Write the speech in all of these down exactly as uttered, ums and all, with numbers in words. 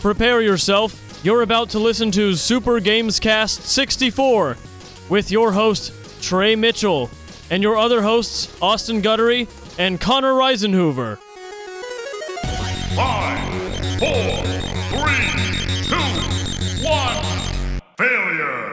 Prepare yourself. You're about to listen to Super Gamescast sixty-four with your host, Trey Mitchell, and your other hosts, Austin Guttery and Connor Reisenhoover. Five, four, three, two, one, failure!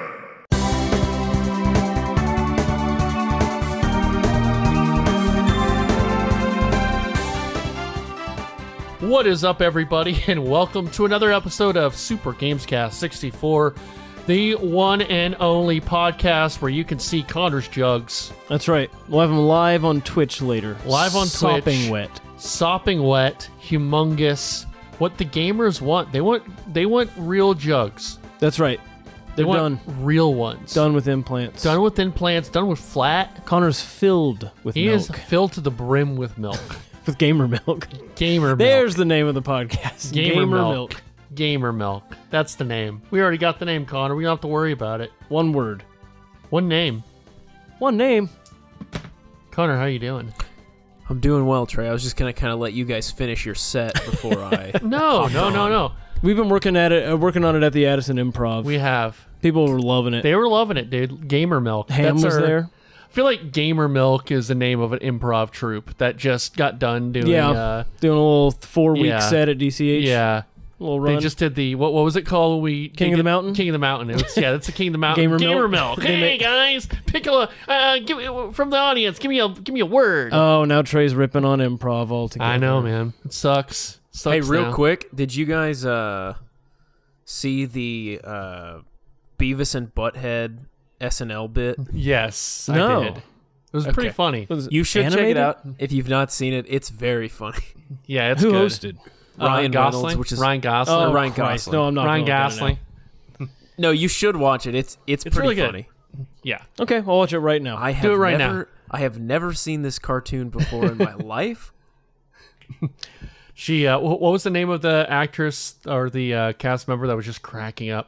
What is up, everybody, and welcome to another episode of Super Gamescast sixty-four, the one and only podcast where you can see Connor's jugs. That's right. We'll have them live on Twitch later. Live on Sopping Twitch. wet. Sopping wet, humongous. What the gamers want. They want they want real jugs. That's right. They They're want done. real ones. Done with implants. Done with implants, done with flat. Connor's filled with He milk. is filled to the brim with milk. With gamer milk. Gamer milk. There's the name of the podcast. Gamer, milk. Gamer milk. That's the name. We already got the name, Connor. We don't have to worry about it. One word. One name. One name. Connor, how you doing? I'm doing well, Trey. I was just gonna kind of let you guys finish your set before I. No, no, no, no. We've been working at it, uh, working on it at the Addison Improv. We have. People were loving it. They were loving it, dude. Gamer milk. Ham That's was our- there. I feel like Gamer Milk is the name of an improv troupe that just got done doing. Yeah, uh, doing a little four-week yeah. set at D C H. yeah. A little run. They just did the what? What was it called? when We King they of the did- Mountain? King of the Mountain. It was, yeah, that's the King of the Mountain. Gamer Gamer Milk? Milk. They Hey make- guys, pick a uh, give me- from the audience. Give me a give me a word. Oh, now Trey's ripping on improv altogether. I know, man. It sucks. Sucks hey, real now. quick, did you guys uh, see the uh, Beavis and Butthead S N L bit? Yes, No. I did. It was pretty Okay. funny. What is it, You should animated? check it out if you've not seen it. It's very funny. Yeah, it's Who good. hosted? Uh, Ryan Gosling, Reynolds, which is Ryan Gosling. Oh, Ryan Christ. Gosling. No, I'm not Ryan going Gosling. No, you should watch it. It's it's, It's pretty really good. funny. Yeah. Okay, I'll watch it right now. I have Do it right never, now. I have never seen this cartoon before in my life. She, uh, wh- what was the name of the actress or the uh, cast member that was just cracking up?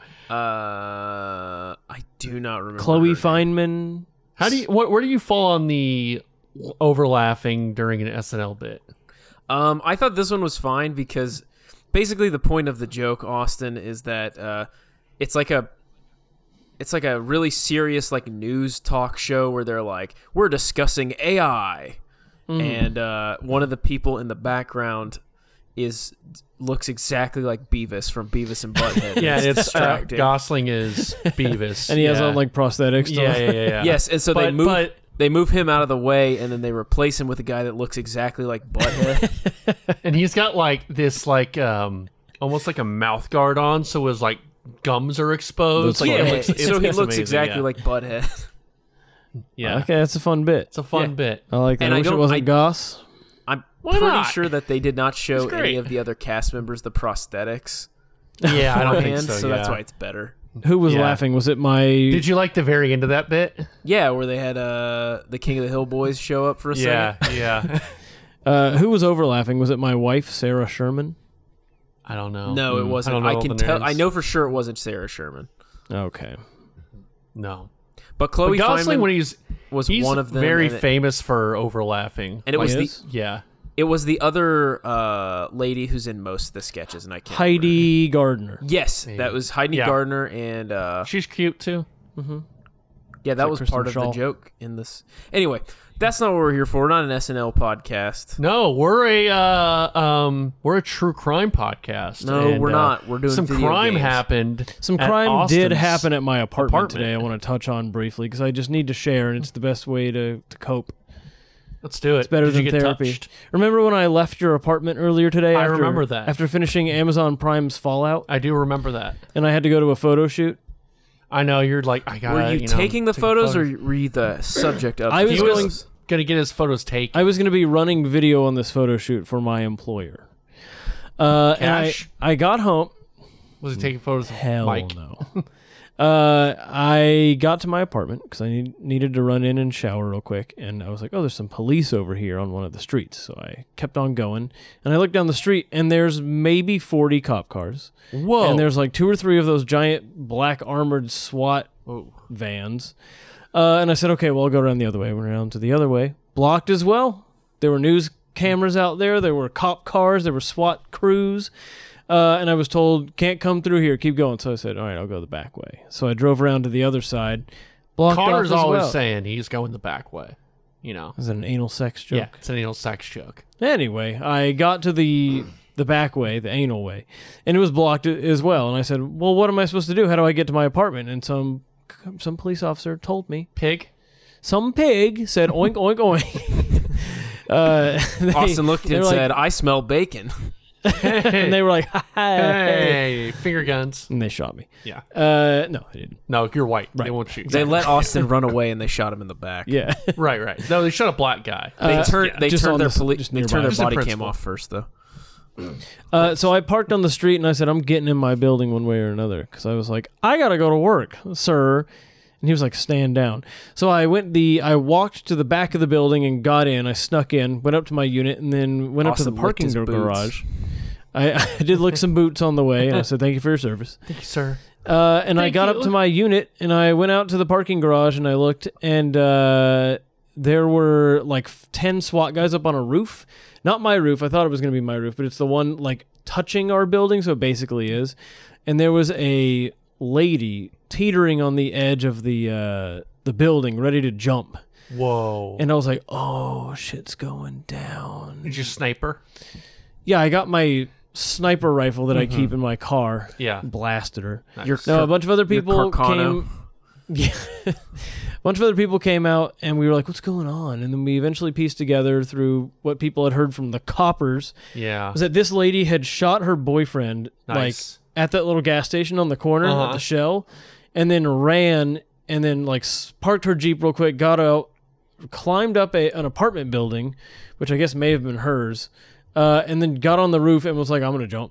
Uh, I do not remember. her Chloe name. Feynman. How do you, what, where do you fall on the overlapping during an S N L bit? Um, I thought this one was fine because basically the point of the joke, Austin, is that uh, it's like a it's like a really serious like news talk show where they're like, we're discussing A I, and uh, one of the people in the background is looks exactly like Beavis from Beavis and Butthead. Yeah, it's uh, distracting. Gosling is Beavis. And he has yeah. on like prosthetics. yeah, stuff. yeah, yeah, yeah. Yes, and so they But- move but- they move him out of the way, and then they replace him with a guy that looks exactly like Butthead. And he's got like this, like, um, almost like a mouth guard on, so his like gums are exposed. That's Like, funny. it yeah, looks- it's- so he it's looks amazing, exactly yeah. like Butthead. Yeah, Okay, that's a fun bit. it's a fun Yeah. bit. I like that. And I I wish it don't- wasn't I- Goss. I'm Why pretty not? sure that they did not show It's great. any of the other cast members the prosthetics Yeah, I don't think beforehand, so. so yeah. that's why it's better. Who was Yeah. laughing? Was it my... Did you like the very end of that bit? Yeah, where they had uh, the King of the Hill boys show up for a Yeah, second. yeah. Uh, who was over laughing? Was it my wife, Sarah Sherman? I don't know. No, it wasn't. I don't I, know all can the tell. names. I know for sure it wasn't Sarah Sherman, Okay. No. but Chloe But Gosling, Feynman when he's was he's one of them. very and it, famous for overlapping. and it Oh, was he the is? Yeah. it was the other uh, lady who's in most of the sketches, and I can't. remember. Heidi Gardner. Yes, that was Heidi Yeah. Gardner, and uh, She's cute too. yeah, that like was Kristen part of Schaal. the joke in this. Anyway, that's not what we're here for. We're not an S N L podcast. No, we're a uh, um we're a true crime podcast. No, and, we're uh, not. We're doing some video crime games. happened. Some at crime did Austin's happen at my apartment, apartment. today. I want to touch on briefly because I just need to share, and it's the best way to, to cope. Let's do it. It's better Did than you get therapy. touched? Remember when I left your apartment earlier today? I after, remember that. After finishing Amazon Prime's Fallout, I do remember that. and I had to go to a photo shoot. I know you're like I got. Were you, know, taking the take a photos, photo. or were you the subject of? I the was He going- photos? gonna get his photos taken? I was going to be running video on this photo shoot for my employer. Uh, and I, Cash? I got home. Was he taking photos of Hell Mike? no. Uh, I got to my apartment because I need, needed to run in and shower real quick, and I was like, "Oh, there's some police over here on one of the streets." So I kept on going, and I looked down the street, and there's maybe forty cop cars, Whoa! and there's like two or three of those giant black armored SWAT vans. Uh, and I said, "Okay, well, I'll go around the other way." Went around to the other way, blocked as well. There were news cameras out there. There were cop cars. There were SWAT crews. Uh, and I was told, can't come through here, keep going. So I said, all right, I'll go the back way. So I drove around to the other side. Blocked Connor's off as always well. saying he's going the back way. You know. Is it an anal sex joke? Yeah, it's an anal sex joke. Anyway, I got to the the back way, the anal way, and it was blocked as well. And I said, well, what am I supposed to do? How do I get to my apartment? And some some police officer told me. Pig? Some pig said, oink, oink, oink. uh, they, Austin looked they and were like- said, I smell bacon. and they were like, ha, ha, Hey, finger guns. and they shot me. Yeah. Uh, no, they didn't. No, you're white. They Right. won't shoot. They you. let Austin run away and they shot him in the back. Yeah. Right, right. No, they shot a black guy. They Uh, turned yeah, they just turned on their the s- poli- just they nearby. turned their Just in body cam principle. off first though. Uh, so I parked on the street and I said, I'm getting in my building one way or another. Because I was like, I got to go to work, sir. And he was like, stand down. So I went the, I walked to the back of the building and got in. I snuck in, went up to my unit, and then went up to Austin the licked parking his boots. garage. I, I did lick some boots on the way, and I said, thank you for your service. Thank you, sir. Uh, and I Thank got you. up to my unit, and I went out to the parking garage, and I looked, and uh, there were like ten SWAT guys up on a roof. Not my roof. I thought it was going to be my roof, but it's the one like touching our building, so it basically is. And there was a lady teetering on the edge of the uh, the building, ready to jump. Whoa. And I was like, "Oh, shit's going down." Did you sniper? Yeah, I got my sniper rifle that I keep in my car. Yeah. Blasted her. Nice. Your No, a bunch of other your people Carcano. came. Yeah, a bunch of other people came out, and we were like, "What's going on?" And then we eventually pieced together through what people had heard from the coppers Yeah. was that this lady had shot her boyfriend Nice. like at that little gas station on the corner Uh-huh. at the Shell, and then ran and then like s- parked her Jeep real quick, got out, climbed up a an apartment building, which I guess may have been hers, uh, and then got on the roof and was like, "I'm gonna jump."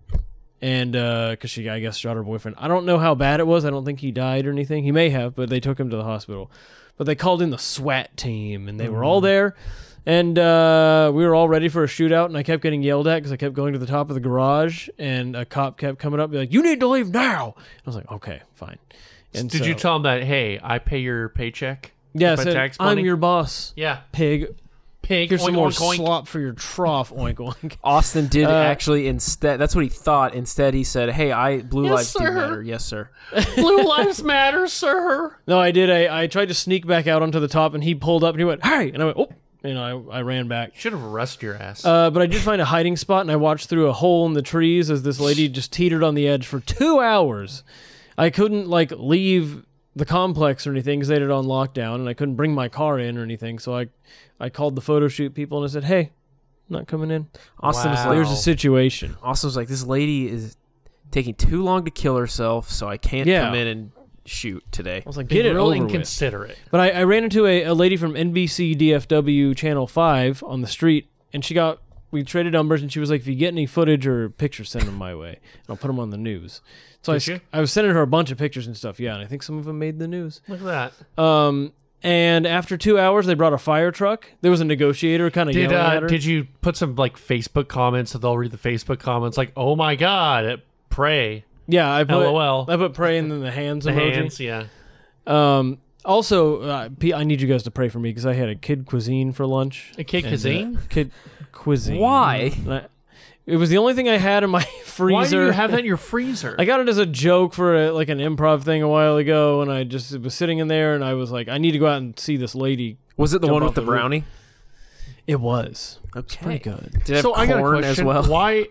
And because she, I guess, shot her boyfriend. I don't know how bad it was. I don't think he died or anything. He may have, but they took him to the hospital. But they called in the SWAT team, and they were all there. And uh, we were all ready for a shootout, and I kept getting yelled at because I kept going to the top of the garage, and a cop kept coming up and be like, "You need to leave now." I was like, "Okay, fine." And Did so- you tell him that, hey, I pay your paycheck? Yeah, I my said, tax "I'm money?" your boss, Yeah. pig. Pig. Here's some oink, more oink, oink. slop for your trough." Oink oink. Austin did Uh, actually instead. That's what he thought. Instead, he said, "Hey, I blue Yes, lives do sir. matter." Yes, sir. Blue lives matter, sir. No, I did. I, I tried to sneak back out onto the top, and he pulled up, and he went, "Hey!" And I went, "Oh!" And I, I ran back. Should have arrested your ass. Uh, but I did find a hiding spot, and I watched through a hole in the trees as this lady just teetered on the edge for two hours. I couldn't like leave the complex or anything because they had it on lockdown, and I couldn't bring my car in or anything. So I, I called the photo shoot people and I said, "Hey, I'm not coming in. Austin was Wow. like, There's a situation." Austin was like, "This lady is taking too long to kill herself, so I can't Yeah. come in and shoot today." I was like, Be "Get it real over with." inconsiderate. But I, I ran into a, a lady from N B C D F W Channel five on the street, and she got, we traded numbers, and she was like, "If you get any footage or pictures, send them my way, and I'll put them on the news." So I, Did s- you? I was sending her a bunch of pictures and stuff, yeah, and I think some of them made the news. Look at that. Um, and after two hours, they brought a fire truck. There was a negotiator kind of Did yelling uh, at her. did you put some like Facebook comments so they'll read the Facebook comments like, "Oh my God, pray." yeah, I put, LOL. I put pray and then the hands The emoji. hands, yeah. Um, also, uh, P- I need you guys to pray for me because I had a kid cuisine for lunch. A kid And, uh, cuisine? kid cuisine. Why? And I- it was the only thing I had in my freezer. Why do you have that in your freezer? I got it as a joke for a, like an improv thing a while ago, and I just it was sitting in there, and I was like, I need to go out and see this lady. Was it the Jump one off with the the roof. brownie? It was Okay. pretty good. Did it have so I got a corn question. as well? Why,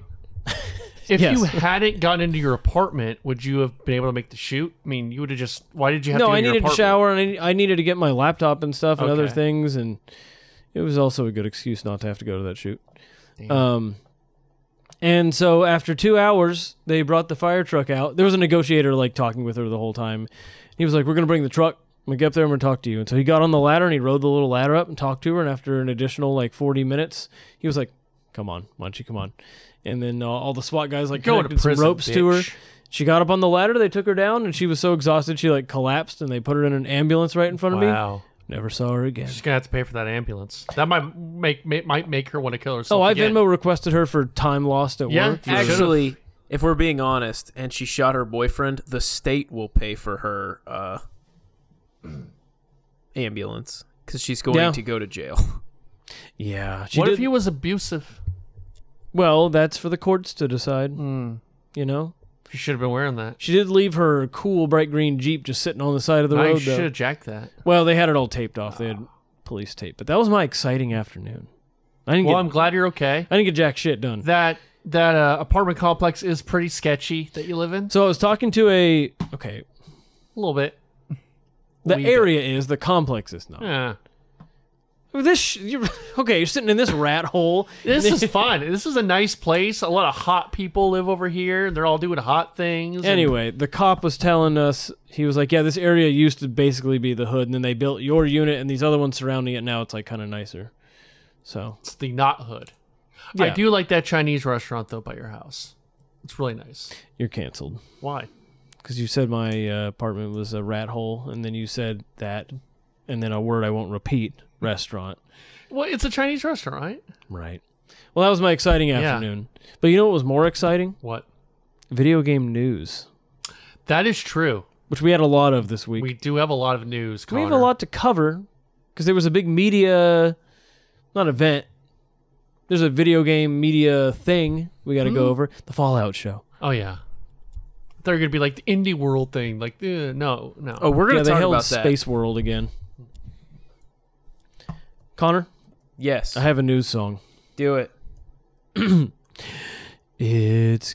if Yes. you hadn't gotten into your apartment, would you have been able to make the shoot? I mean, you would have just. Why did you have No, to? Go I to your needed to apartment? shower, and I, I needed to get my laptop and stuff and other Okay. things, and it was also a good excuse not to have to go to that shoot. Damn. Um, and so after two hours, they brought the fire truck out. There was a negotiator like talking with her the whole time. He was like, "We're gonna bring the truck. I'm gonna get up there. I'm gonna talk to you." And so he got on the ladder and he rode the little ladder up and talked to her. And after an additional like forty minutes, he was like, "Come on, why don't you come on?" And then uh, all the SWAT guys like Going to connected some prison, ropes to her. bitch. She got up on the ladder. They took her down, and she was so exhausted she like collapsed. And they put her in an ambulance right in front of me. Wow. Never saw her again. She's gonna have to pay for that ambulance. That might make, make might make her want to kill herself. Oh, I again. Venmo requested her for time lost at Yeah, work. you should've. Actually, if we're being honest, and she shot her boyfriend, the state will pay for her uh, ambulance because she's going Yeah. to go to jail. Yeah, she What did. if he was abusive? Well, that's for the courts to decide. Mm. You know, You should have been wearing that. she did leave her cool bright green Jeep just sitting on the side of the I road. should Though. have jacked that. Well, they had it all taped off. They had police tape, but that was my exciting afternoon. I didn't Well, get. I'm glad you're okay. I didn't get jack shit done. That that uh, apartment complex is pretty sketchy that you live in. So I was talking to a. Okay, A little bit. the Wee bit. area is, the complex is not. Yeah. This sh- you're, okay, you're sitting in this rat hole. This is fun. This is a nice place. A lot of hot people live over here. They're all doing hot things. and- Anyway, the cop was telling us, he was like, yeah, this area used to basically be the hood, and then they built your unit and these other ones surrounding it. Now it's like kind of nicer. So It's the not hood. I Yeah. do like that Chinese restaurant though by your house. It's really nice. you're canceled Why? because you said my uh, apartment was a rat hole, and then you said that, and then a word I won't repeat, restaurant. Well, it's a Chinese restaurant, right? Right. Well, that was my exciting afternoon. But you know what was more exciting? What? Video game news, That is true. which we had a lot of this week. We do have a lot of news. We have a Connor. lot to cover because there was a big media, not event. There's a video game media thing we got to go over. The Fallout show. Oh yeah. I thought you were gonna be like the indie world thing. Like, uh, no, no. Oh, we're gonna Yeah, they talk held about that. Space World again. Connor, Yes, I have a news song. do it. It's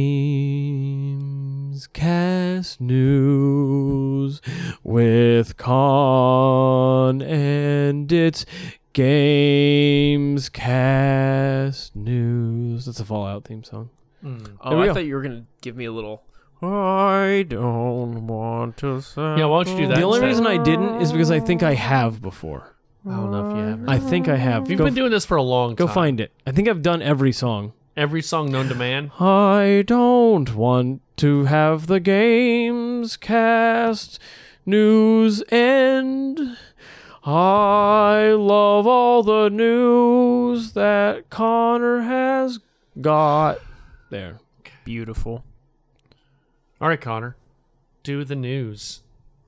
Games Cast News with Con, and it's Games Cast News. That's a Fallout theme song. Mm. Oh, There we I go. thought you were gonna give me a little. I don't want to say. Yeah, why don't you do that? The only instead? reason I didn't is because I think I have before. I don't know if you have. I think I have. You've Go, been doing this for a long go time. find it. I think I've done every song. Every song known to man. I don't want to have the Games Cast News end. I love all the news that Connor has got. There. Beautiful. All right, Connor. Do the news.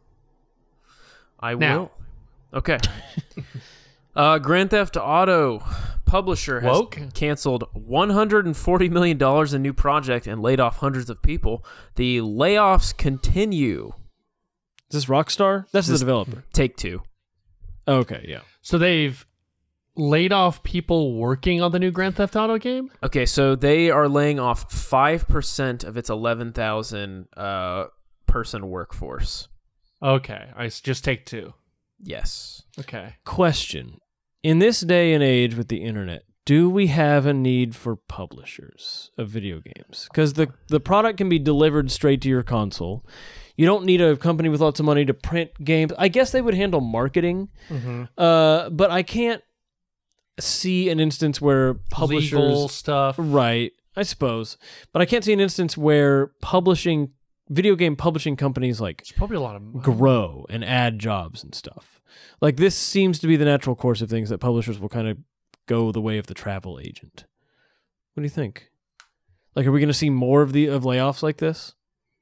I Now. will. Okay. uh, Grand Theft Auto publisher has Woke? canceled one hundred forty million dollars in new project and laid off hundreds of people. The layoffs continue. Is this Rockstar? That's the This- developer. Take two. Okay, yeah. So they've laid off people working on the new Grand Theft Auto game? Okay, so they are laying off five percent of its eleven thousand uh, person workforce. Okay. I s- just take two. Yes. Okay. Question. In this day and age with the internet, do we have a need for publishers of video games? Because the, the product can be delivered straight to your console. You don't need a company with lots of money to print games. I guess they would handle marketing, Mm-hmm. uh, but I can't see an instance where publishers... Legal stuff. Right, I suppose. But I can't see an instance where publishing, video game publishing companies like It's probably a lot of grow and add jobs and stuff. Like this seems to be the natural course of things that publishers will kind of go the way of the travel agent. What do you think? Like, are we going to see more of the of layoffs like this?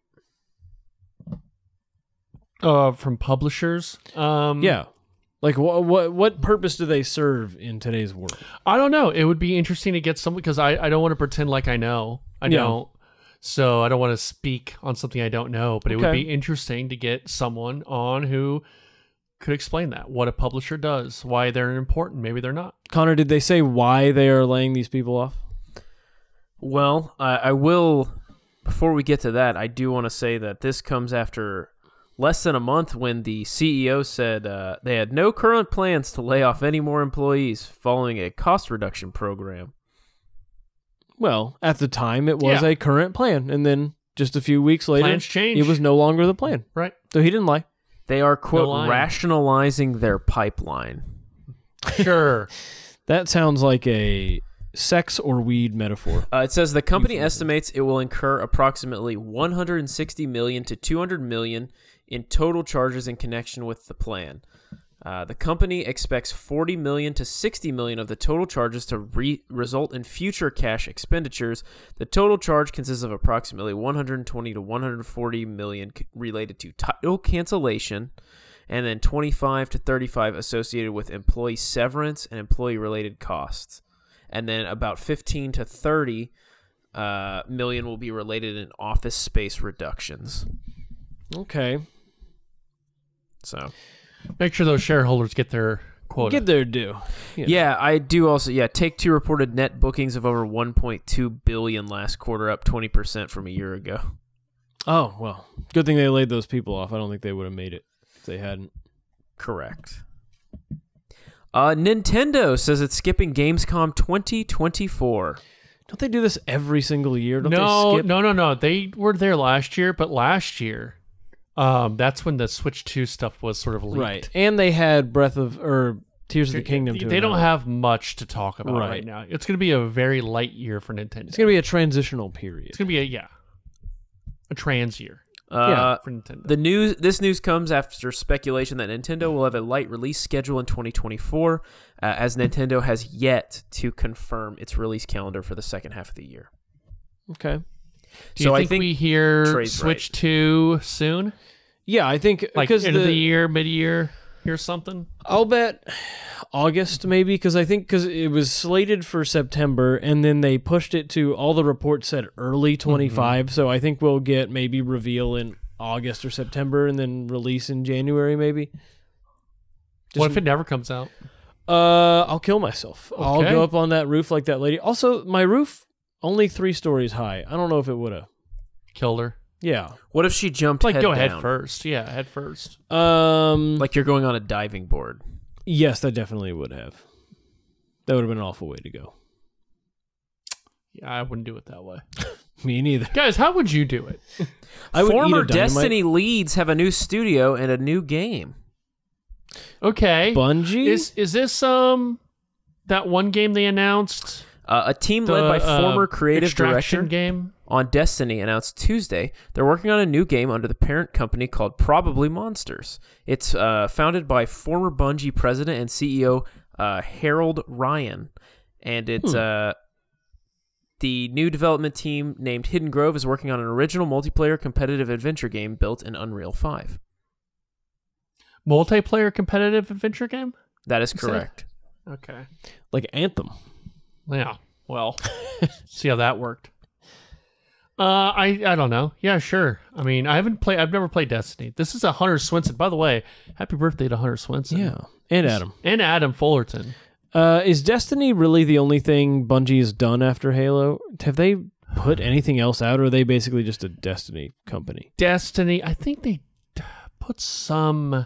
uh from publishers. Um Yeah. Like, what what what purpose do they serve in today's world? I don't know. It would be interesting to get some because I, I don't want to pretend like I know. I Yeah. don't. So I don't want to speak on something I don't know, but it would Okay. be interesting to get someone on who could explain that, what a publisher does, why they're important, maybe they're not. Connor, did they say why they are laying these people off? Well, I I will. Before we get to that, I do want to say that this comes after less than a month when the C E O said uh, they had no current plans to lay off any more employees following a cost reduction program. Well, at the time, it was Yeah. a current plan, and then just a few weeks later, Plans change. it was no longer the plan. Right. So he didn't lie. They are, quote, lying. rationalizing their pipeline. Sure. That sounds like a sex or weed metaphor. Uh, it says the company estimates it will incur approximately one hundred sixty million dollars to two hundred million dollars in total charges in connection with the plan. Uh, the company expects forty million dollars to sixty million dollars of the total charges to re- result in future cash expenditures. The total charge consists of approximately one hundred twenty to one hundred forty million dollars c- related to title cancellation, and then twenty-five to thirty-five associated with employee severance and employee-related costs. and then about fifteen to thirty uh, million will be related in office space reductions. Okay. So Make sure those shareholders get their quota. Get their due. You know. yeah, I do also. Yeah, Take-Two reported net bookings of over one point two billion last quarter, up twenty percent from a year ago. Oh, well. Good thing they laid those people off. I don't think they would have made it if they hadn't. Correct. Uh, Nintendo says it's skipping Gamescom twenty twenty-four. Don't they do this every single year? Don't no, they skip? no, no, no. They were there last year, but last year, um, that's when the Switch two stuff was sort of leaked. Right. And they had Breath of, or Tears of the Kingdom to They don't announce. have much to talk about right, Right. now. It's going to be a very light year for Nintendo. It's going to be a transitional period. It's going to be a, yeah, a trans year Uh, for Nintendo. The news. This news comes after speculation that Nintendo will have a light release schedule in twenty twenty-four, uh, as Nintendo has yet to confirm its release calendar for the second half of the year. Okay. Do you so I think, think we hear Trey's Switch right. two soon? Yeah, I think Like because end of the, the year, mid-year, here's something? I'll bet August maybe because I think because it was slated for September and then they pushed it to all the reports said early twenty-five. Mm-hmm. So I think we'll get maybe reveal in August or September and then release in January maybe. What Just- if it never comes out? Uh, I'll kill myself. I'll Okay. go up on that roof like that lady. Also, my roof only three stories high. I don't know if it would have. Killed her. Yeah. What if she jumped Like, head go down? head first. Yeah, head first. Um. Like you're going on a diving board. yes, that definitely would have. That would have been an awful way to go. Yeah, I wouldn't do it that way. Me neither. Guys, how would you do it? I would eat Former a dynamite. Destiny leads have a new studio and a new game. Okay. Bungie. Is is this um that one game they announced? Uh, a team The, led by uh, former creative Extraction director game? on Destiny announced Tuesday they're working on a new game under the parent company called Probably Monsters. It's uh, founded by former Bungie president and C E O uh, Harold Ryan, and it's Hmm. uh, the new development team named Hidden Grove is working on an original multiplayer competitive adventure game built in Unreal five. Multiplayer competitive adventure game? That is You said? correct. Okay. like Anthem. Yeah. Well, see how that worked. Uh, I I don't know. Yeah, sure. I mean, I haven't played. I've never played Destiny. This is a Hunter Swenson. By the way, happy birthday to Hunter Swenson. Yeah. And Adam. And Adam Fullerton. Uh, is Destiny really the only thing Bungie has done after Halo? Have they put anything else out, or are they basically just a Destiny company? Destiny. I think they put some.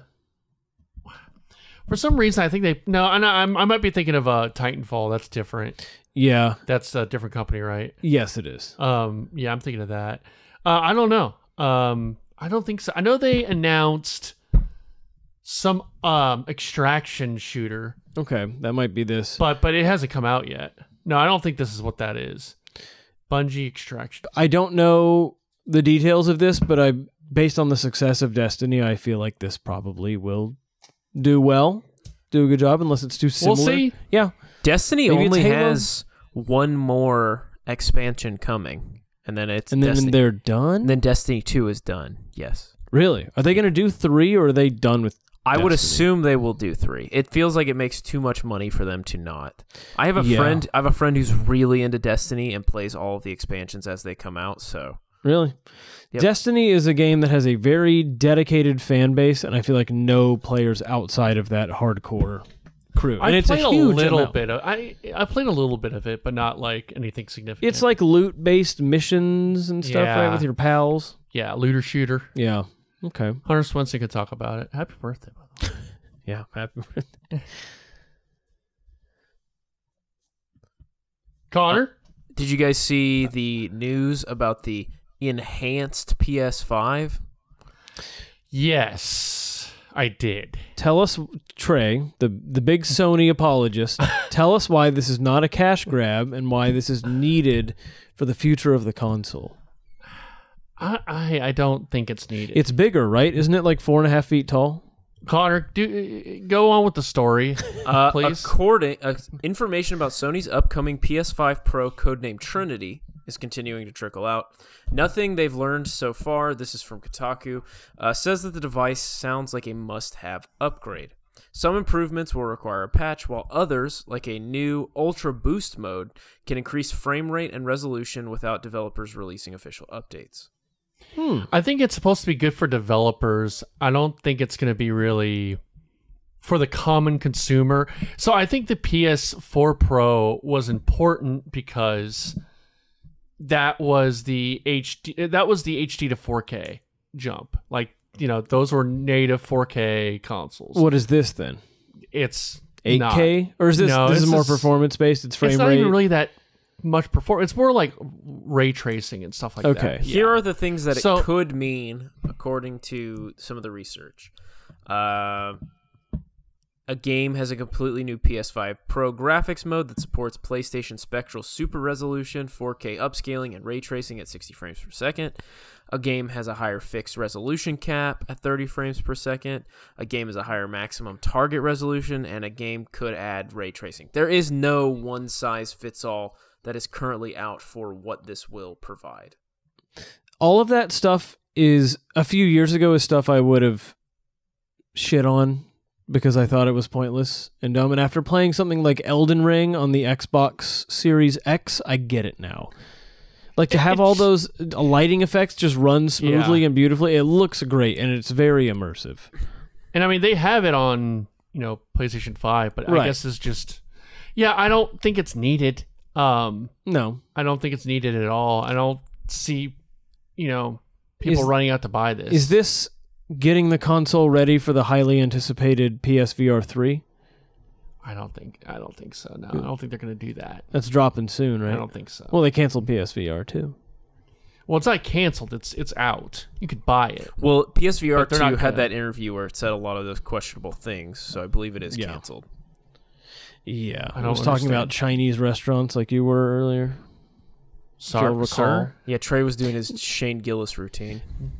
For some reason, I think they no. And I, I might be thinking of uh, Titanfall. That's different. Yeah. That's a different company, right? Yes, it is. Um, yeah, I'm thinking of that. Uh, I don't know. Um, I don't think so. I know they announced some um extraction shooter, Okay, that might be this. but but it hasn't come out yet. No, I don't think this is what that is. Bungie Extraction. I don't know the details of this, but I, based on the success of Destiny, I feel like this probably will do well, do a good job, unless it's too similar. We'll see. Yeah. Destiny Maybe it's only Halo? has one more expansion coming, and then it's And then Destiny. they're done? And then Destiny two is done. Yes. Really? Are they going to do three, or are they done with I would Destiny? assume they will do three. It feels like it makes too much money for them to not. I have a Yeah. friend. I have a friend who's really into Destiny and plays all of the expansions as they come out. So Really? Yep. Destiny is a game that has a very dedicated fan base, and I feel like no players outside of that hardcore crew. I And it's a played a, huge little amount. bit of I I played a little bit of it, but not like anything significant. It's like loot-based missions and stuff, right, Yeah. with your pals. yeah, looter shooter. Yeah. Okay. Hunter Swenson could talk about it. Happy birthday, by the way. Yeah. Happy birthday. Connor. did you guys see the news about the enhanced P S five? Yes, I did. Tell us, Trey, the the big Sony apologist. Tell us why this is not a cash grab and why this is needed for the future of the console. I I, I don't think it's needed. It's bigger, right? Isn't it like four and a half feet tall? Connor, do go on with the story, Uh, please. According, uh, information about Sony's upcoming P S five Pro, codenamed Trinity, is continuing to trickle out. Nothing they've learned so far, this is from Kotaku, uh, says that the device sounds like a must-have upgrade. Some improvements will require a patch, while others, like a new Ultra Boost mode, can increase frame rate and resolution without developers releasing official updates. Hmm. I think it's supposed to be good for developers. I don't think it's going to be really for the common consumer. So I think the P S four Pro was important because that was the H D that was the H D to four K jump. Like, you know, those were native four K consoles. What is this then? It's eight K? not. Or is this No, this is this more is- performance based? It's frame It's not rate. even really that much performance. It's more like ray tracing and stuff like Okay. that. Here Yeah. are the things that So- it could mean, according to some of the research. Uh, a game has a completely new P S five Pro graphics mode that supports PlayStation Spectral Super Resolution, four K upscaling, and ray tracing at sixty frames per second. A game has a higher fixed resolution cap at thirty frames per second. A game has a higher maximum target resolution, and a game could add ray tracing. There is no one-size-fits-all that is currently out for what this will provide. All of that stuff is a few years ago is stuff I would have shit on because I thought it was pointless and dumb. And after playing something like Elden Ring on the Xbox Series X, I get it now. Like to have all those uh, lighting effects just run smoothly Yeah. and beautifully, it looks great and it's very immersive. And I mean, they have it on, you know, PlayStation five, but Right. I guess it's just, yeah, I don't think it's needed. Um, No. I don't think it's needed at all. I don't see, you know, people Is- running out to buy this. Is this getting the console ready for the highly anticipated P S V R three? I don't think. I don't think so. No, I don't think they're going to do that. That's dropping soon, right? I don't think so. Well, they canceled P S V R too. Well, it's not canceled. It's it's out. You could buy it. Well, P S V R But they're two not had gonna- that interview where it said a lot of those questionable things, so I believe it is Yeah. canceled. Yeah, I I, don't was talking about understand. Chinese restaurants like you were earlier. Sir, You'll recall. sir? Yeah, Trey was doing his Shane Gillis routine.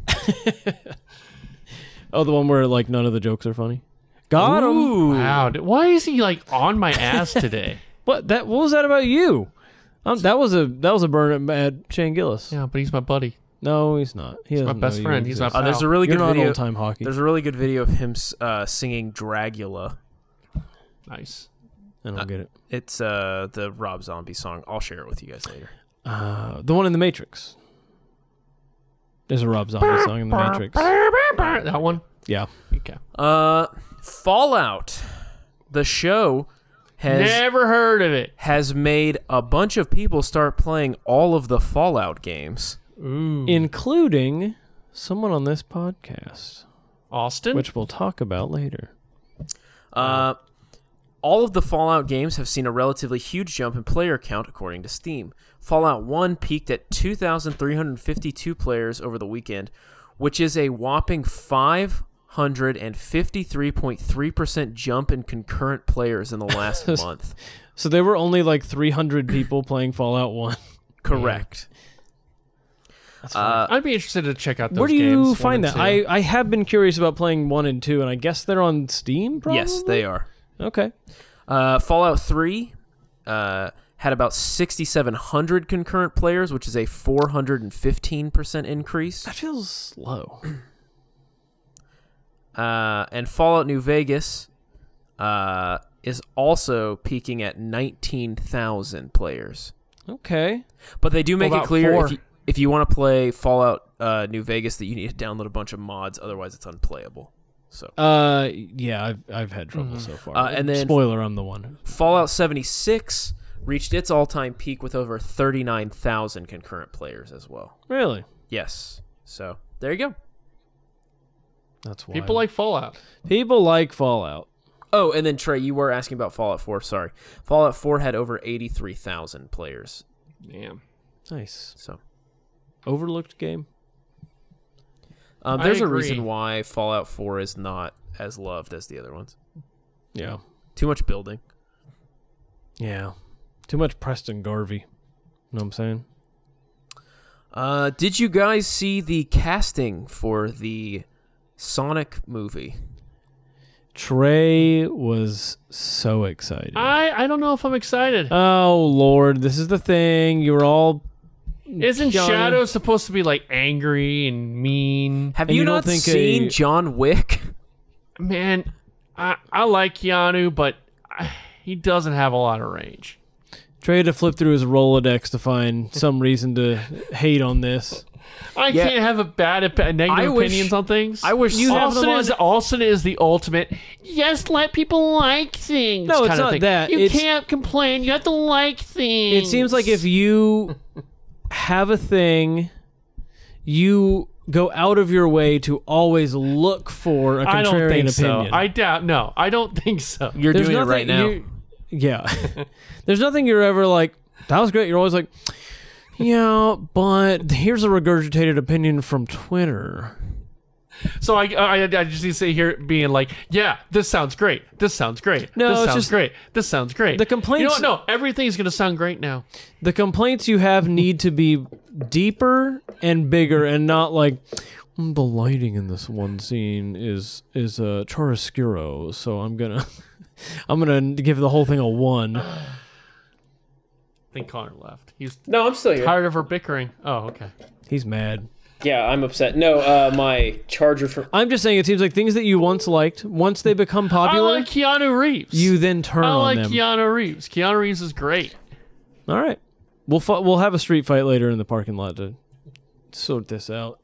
Oh, the one where like none of the jokes are funny. Got him. Wow. dude, Why is he like on my ass today? What that? What was that about you? Um, that was a that was a burn at at Shane Gillis. Yeah, but he's my buddy. No, he's not. He my doesn't best know you friend. He's my exist. Uh, there's a really You're good not video. old time hockey. There's a really good video of him uh, singing Dragula. Nice. I don't get it. It's uh, the Rob Zombie song. I'll share it with you guys later. Uh, the one in the Matrix. There's a Rob Zombie song in the Matrix. That one. Yeah. Okay. Uh, Fallout, the show, has Never heard of it. has made a bunch of people start playing all of the Fallout games. Ooh. Including someone on this podcast, Austin. which we'll talk about later. Uh, all of the Fallout games have seen a relatively huge jump in player count, according to Steam. Fallout one peaked at two thousand three hundred fifty-two players over the weekend, which is a whopping five hundred fifty-three point three percent jump in concurrent players in the last month. So there were only like three hundred people playing Fallout one. Correct. That's Uh, I'd be interested to check out those Where do games, you one find and that? two. I, I have been curious about playing one and two, and I guess they're on Steam, probably? yes, they are. Okay. Uh, Fallout three uh, had about sixty-seven hundred concurrent players, which is a four hundred fifteen percent increase. That feels low. Uh, and Fallout New Vegas uh, is also peaking at nineteen thousand players. Okay. But they do make What it about clear four? if you, if you want to play Fallout uh, New Vegas that you need to download a bunch of mods, otherwise it's unplayable. So Uh, yeah, I've I've had trouble so far. Uh, and then- spoiler, I'm the one. Fallout seventy-six reached its all-time peak with over thirty-nine thousand concurrent players as well. Really? Yes. So there you go. That's why People like Fallout. people like Fallout. Oh, and then Trey, you were asking about Fallout four. Sorry, Fallout four had over eighty-three thousand players. Damn. Nice. So Overlooked game. um, I there's a agree. reason why Fallout four is not as loved as the other ones. Yeah. Too much building. Yeah. Too much Preston Garvey. Know what I'm saying? Uh, did you guys see the casting for the Sonic movie? Trey was so excited. I I don't know if I'm excited. Oh Lord, this is the thing. You were all Isn't Johnny. Shadow supposed to be like angry and mean? Have And you, you don't not think seen a- John Wick? Man, I, I like Keanu, but I, he doesn't have a lot of range. Trey had to flip through his Rolodex to find some reason to hate on this. I Yeah. can't have a bad, op- negative I wish- opinions on things. I wish you some- Austin is Austin is the ultimate. Just let people like things. No, it's kind of not thing. that. You It's- can't complain. You have to like things. It seems like if you have a thing, you go out of your way to always look for a I don't contrarian think opinion. so. I doubt. No, I don't think so. You're There's doing it nothing right now. you- Yeah. There's nothing you're ever like, that was great. You're always like, yeah, but here's a regurgitated opinion from Twitter. So I, I, I just need to sit here being like, yeah, this sounds great. This sounds great. No, this it's sounds just- great. This sounds great. The complaints- You know what? No, everything's gonna sound great now. The complaints you have need to be deeper and bigger and not like, "Mm, the lighting in this one scene is is uh, chiaroscuro, so I'm gonna I'm gonna give the whole thing a one. I think Connor left. He's No, I'm still here. tired of her bickering. Oh, okay. He's mad. Yeah, I'm upset. No, uh, my charger from. I'm just saying, it seems like things that you once liked, once they become I popular, like Keanu Reeves. you then turn I on like them. Keanu Reeves. Keanu Reeves is great. All right, we'll fu- we'll have a street fight later in the parking lot to sort this out.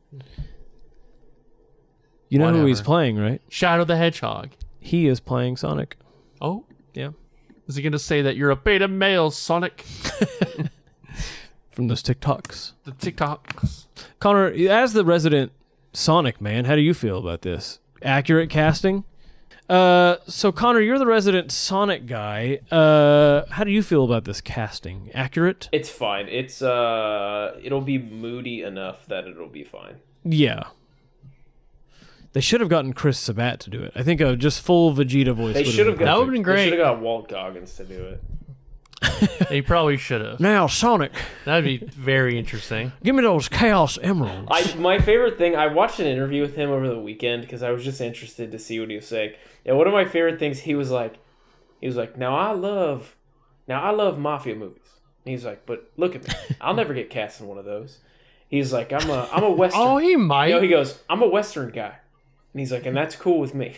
You know who he's Whatever. playing, right? Shadow the Hedgehog. He is playing Sonic. Oh, Yeah, is he gonna say that you're a beta male, Sonic? from those TikToks. The TikToks. Connor, as the resident Sonic man, how do you feel about this? Accurate casting? Uh, so Connor, you're the resident Sonic guy. Uh, how do you feel about this casting? Accurate? It's fine. It's uh, it'll be moody enough that it'll be fine. Yeah. They should have gotten Chris Sabat to do it. I think a just full Vegeta voice. They would should have been got. That would've been They great. should have got Walt Goggins to do it. He probably should have. Now Sonic, That'd be very interesting. give me those Chaos Emeralds. I my favorite thing. I watched an interview with him over the weekend because I was just interested to see what he was saying. And one of my favorite things, he was like, he was like, now I love, now I love mafia movies. And he's like, but look at me, I'll never get cast in one of those. He's like, I'm a I'm a western. Oh, he might. You know, he goes, I'm a western guy, and he's like, and that's cool with me.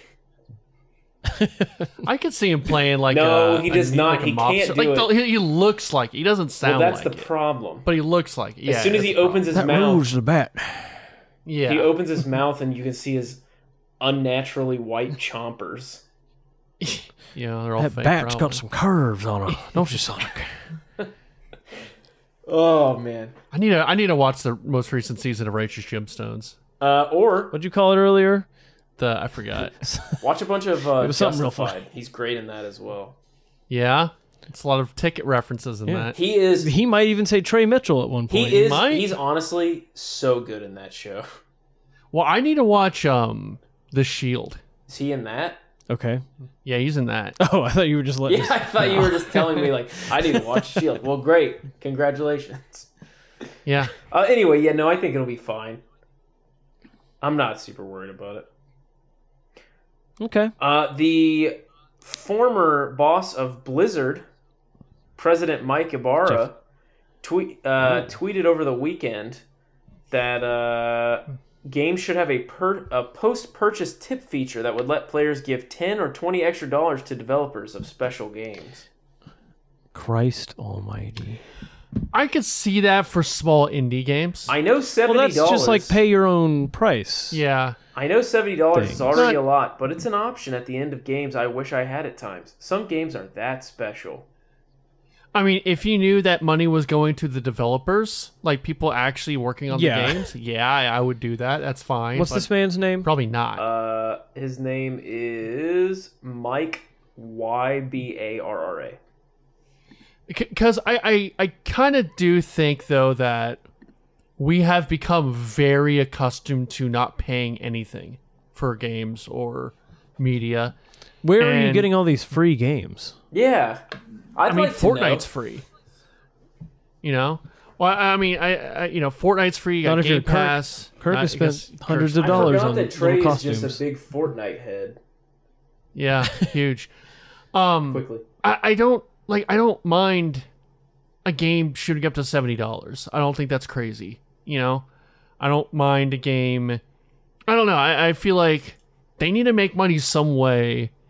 I could see him playing like No, a, he a- does not. like a He mobster. can't like do the- he, he looks like it. He doesn't sound Well, that's like the it, problem. but he looks like it. Yeah, As soon as that's he the problem. opens his that mouth, moves the bat. yeah, he opens his mouth, and you can see his unnaturally white chompers. yeah, they're all That fake. bat's probably. got some curves on it, don't you, Sonic? Oh man. I need to. I need to watch the most recent season of Righteous Gemstones. Uh, or What'd you call it earlier? The I forgot. watch a bunch of uh, It was something real Justified. He's great in that as well. Yeah, it's a lot of ticket references in Yeah. that. He is. He might even say Trey Mitchell at one point. He is. might. He's honestly so good in that show. Well, I need to watch um The Shield. Is he in that? Okay. Yeah, he's in that. Oh, I thought you were just letting. Yeah, I thought you were just telling me like I need to watch Shield. Well, great, congratulations. Yeah, Uh, anyway, yeah, no, I think it'll be fine. I'm not super worried about it. Okay. Uh, the former boss of Blizzard, President Mike Ibarra, tweet uh, tweeted over the weekend that uh, games should have a, per- a post-purchase tip feature that would let players give ten or twenty extra dollars to developers of special games. Christ Almighty. I could see that for small indie games. I know Well, seventy that's dollars. just like pay your own price. yeah, I know seventy dollars is Things. already But- a lot, but it's an option at the end of games I wish I had at times. Some games are that special. I mean, if you knew that money was going to the developers, like people actually working on Yeah. the games, yeah, I, I would do that. That's fine. What's but this man's name? Probably not. Uh, his name is Mike Y B A R R A. Because I, I, I kind of do think, though, that we have become very accustomed to not paying anything for games or media. Where are you and- getting all these free games? Yeah, I'd I mean, like to know. Fortnite's free. You know? Well, I mean, I, I you know, Fortnite's free. You Not got if you're Game Kirk. Pass. Kirk I has guess spent hundreds Kirk's- of dollars I on forgot that Trey little is just costumes. a big Fortnite head. Yeah, huge. Um, Quickly, I, I don't like. I don't mind a game shooting up to seventy dollars. I don't think that's crazy. You know, I don't mind a game. I don't know. I, I feel like they need to make money some way,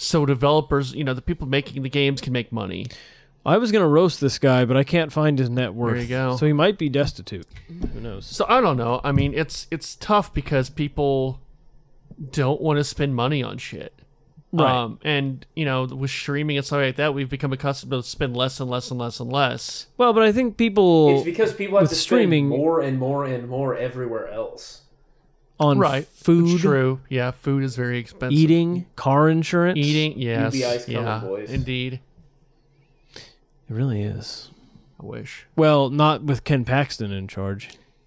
so developers, you know, the people making the games can make money. I was gonna roast this guy, but I can't find his net worth. There you go. So he might be destitute. Who knows? So I don't know. I mean, it's it's tough because people don't want to spend money on shit. Right. Um, and, you know, with streaming and stuff like that, we've become accustomed to spend less and less and less and less. Well, but I think people It's because people have with to streaming- spend more and more and more everywhere else. on Right. food, It's true. Yeah, food is very expensive. eating, car insurance. Eating, yes. U B I's coming, yeah, boys. indeed. It really is. I wish. Well, not with Ken Paxton in charge.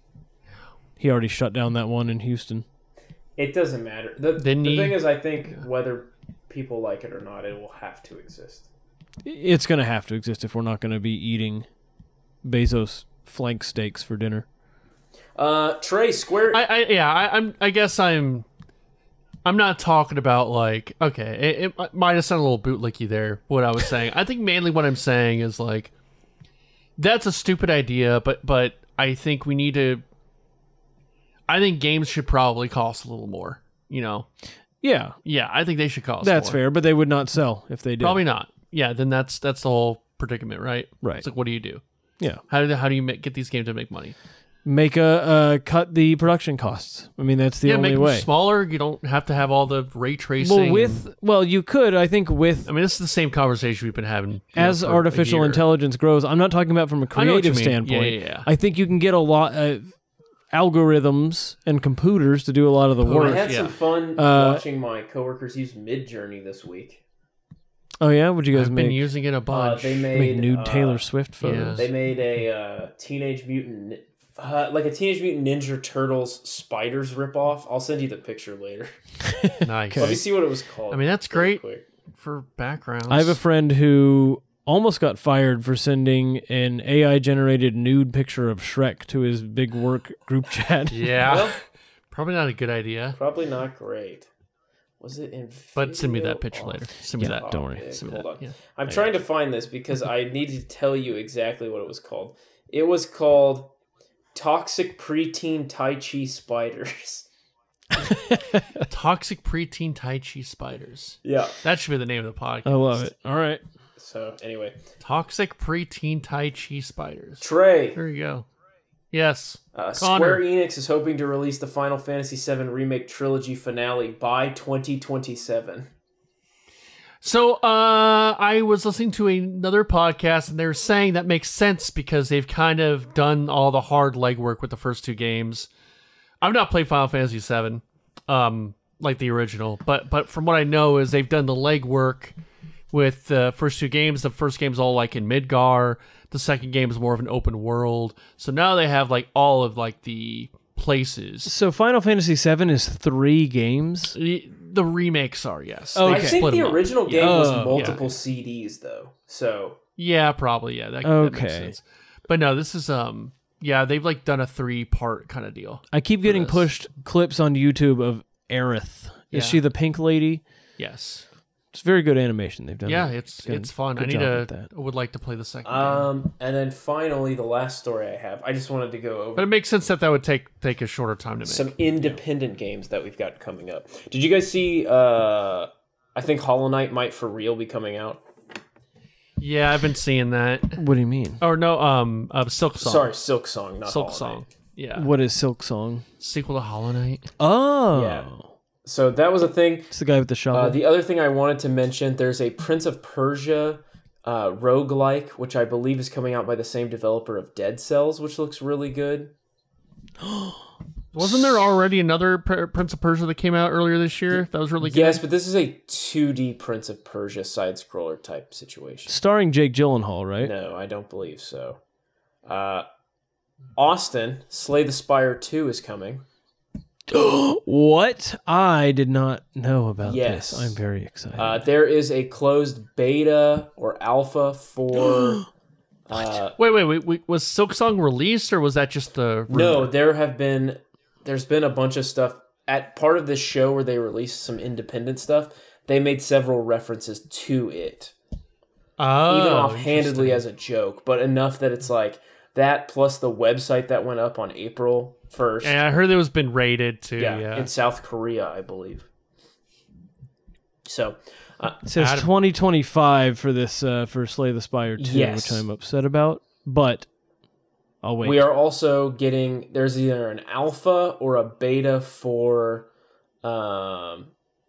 He already shut down that one in Houston. It doesn't matter. The, the Didn't he- thing is, I think whether people like it or not, it will have to exist. It's going to have to exist if we're not going to be eating Bezos flank steaks for dinner. Uh, Trey, Square. I, I yeah, I, I'm. I guess I'm. I'm not talking about like. Okay, it, it might have sounded a little bootlicky there. What I was saying. I think mainly what I'm saying is like. That's a stupid idea, but but I think we need to. I think games should probably cost a little more. You know. Yeah, Yeah, I think they should cost. that's more. fair, but they would not sell if they did. Probably not. Yeah, then that's that's the whole predicament, right? Right. It's like, what do you do? Yeah. How do how do you make, get these games to make money? Make a uh, cut the production costs. I mean, that's the yeah, only make way. them smaller. You don't have to have all the ray tracing. Well, with well, you could. I think with I mean, this is the same conversation we've been having you know, as for a artificial year. intelligence grows. I'm not talking about from a I know what you creative mean. standpoint. Yeah, yeah, yeah. I think you can get a lot of algorithms and computers to do a lot of the I work. had yeah. some fun Uh, watching my coworkers use Midjourney this week. Oh yeah, would you guys I've make? been using it a Uh, bunch. they make made nude uh, Taylor Swift photos. They made a uh, Teenage Mutant, uh, like a Teenage Mutant Ninja Turtles spiders ripoff. I'll send you the picture later. nice Let me see what it was called. I mean, that's really great. quick. for backgrounds. I have a friend who almost got fired for sending an A I generated nude picture of Shrek to his big work group chat. Yeah, Well, probably not a good idea. probably not great. Was it in? But send me video that picture off? later. Send me Yeah, that. don't worry. Yeah, Send me hold that. on. Yeah. I'm trying to find this because I need to tell you exactly what it was called. It was called Toxic Preteen Tai Chi Spiders. Toxic preteen Tai Chi spiders. Yeah. That should be the name of the podcast. I love it. All right. So anyway, Toxic preteen Tai Chi spiders. Trey, There you go. Yes. uh, Connor. Square Enix is hoping to release the Final Fantasy seven Remake Trilogy finale by twenty twenty-seven. So uh, I was listening to another podcast, and they were saying that makes sense because they've kind of done all the hard legwork with the first two games. I've not played Final Fantasy seven, um, like the original, but but from what I know is they've done the legwork with the first two games. The first game's all like in Midgar. The second game is more of an open world. So now they have like all of like the places. So Final Fantasy seven is three games. The, the remakes are, yes. Oh, They I Okay. think split the them up. original game Oh, was yeah. multiple C Ds though. So Yeah, probably. Yeah, that, that Okay. makes sense. But no, this is um, yeah, they've like done a three part kind of deal. I keep getting this. pushed clips on YouTube of Aerith. Yeah. Is she the pink lady? Yes. It's very good animation they've done. Yeah, there. it's good- it's fun. I good need job to. with that. I would like to play the second game. um, and then finally the last story I have. I just wanted to go over But it makes sense that that would take take a shorter time to make. some independent games that we've got coming up. Did you guys see? Uh, I think Hollow Knight might for real be coming out. Yeah, I've been seeing that. What do you mean? Or no, um, uh, Silk Song. Sorry, Silk Song, not Silk Hollow Song. Knight. Yeah, What is Silk Song? sequel to Hollow Knight. Oh, Yeah. So that was a thing. it's the guy with the shovel. Uh, the other thing I wanted to mention, there's a Prince of Persia uh, roguelike, which I believe is coming out by the same developer of Dead Cells, which looks really good. Wasn't there already another P- Prince of Persia that came out earlier this year? That was really good. Yes, but this is a two D Prince of Persia side-scroller type situation. Starring Jake Gyllenhaal, right? No, I don't believe so. Uh, Austin, Slay the Spire two is coming. What? I did not know about Yes. this. I'm very excited. Uh, there is a closed beta or alpha for... uh, Wait, wait, wait, wait. Was Silk Song released, or was that just the? no, rumor? there have been... There's been a bunch of stuff. At part of this show where they released some independent stuff, they made several references to it. Oh, Even offhandedly interesting. as a joke, but enough that it's like... That plus the website that went up on April first. Yeah, I heard it was been raided too. Yeah, Yeah, in South Korea, I believe. So, It says Adam. twenty twenty-five for this uh, for Slay the Spire two, Yes. which I'm upset about, but I'll wait. We are also getting, there's either an alpha or a beta for um,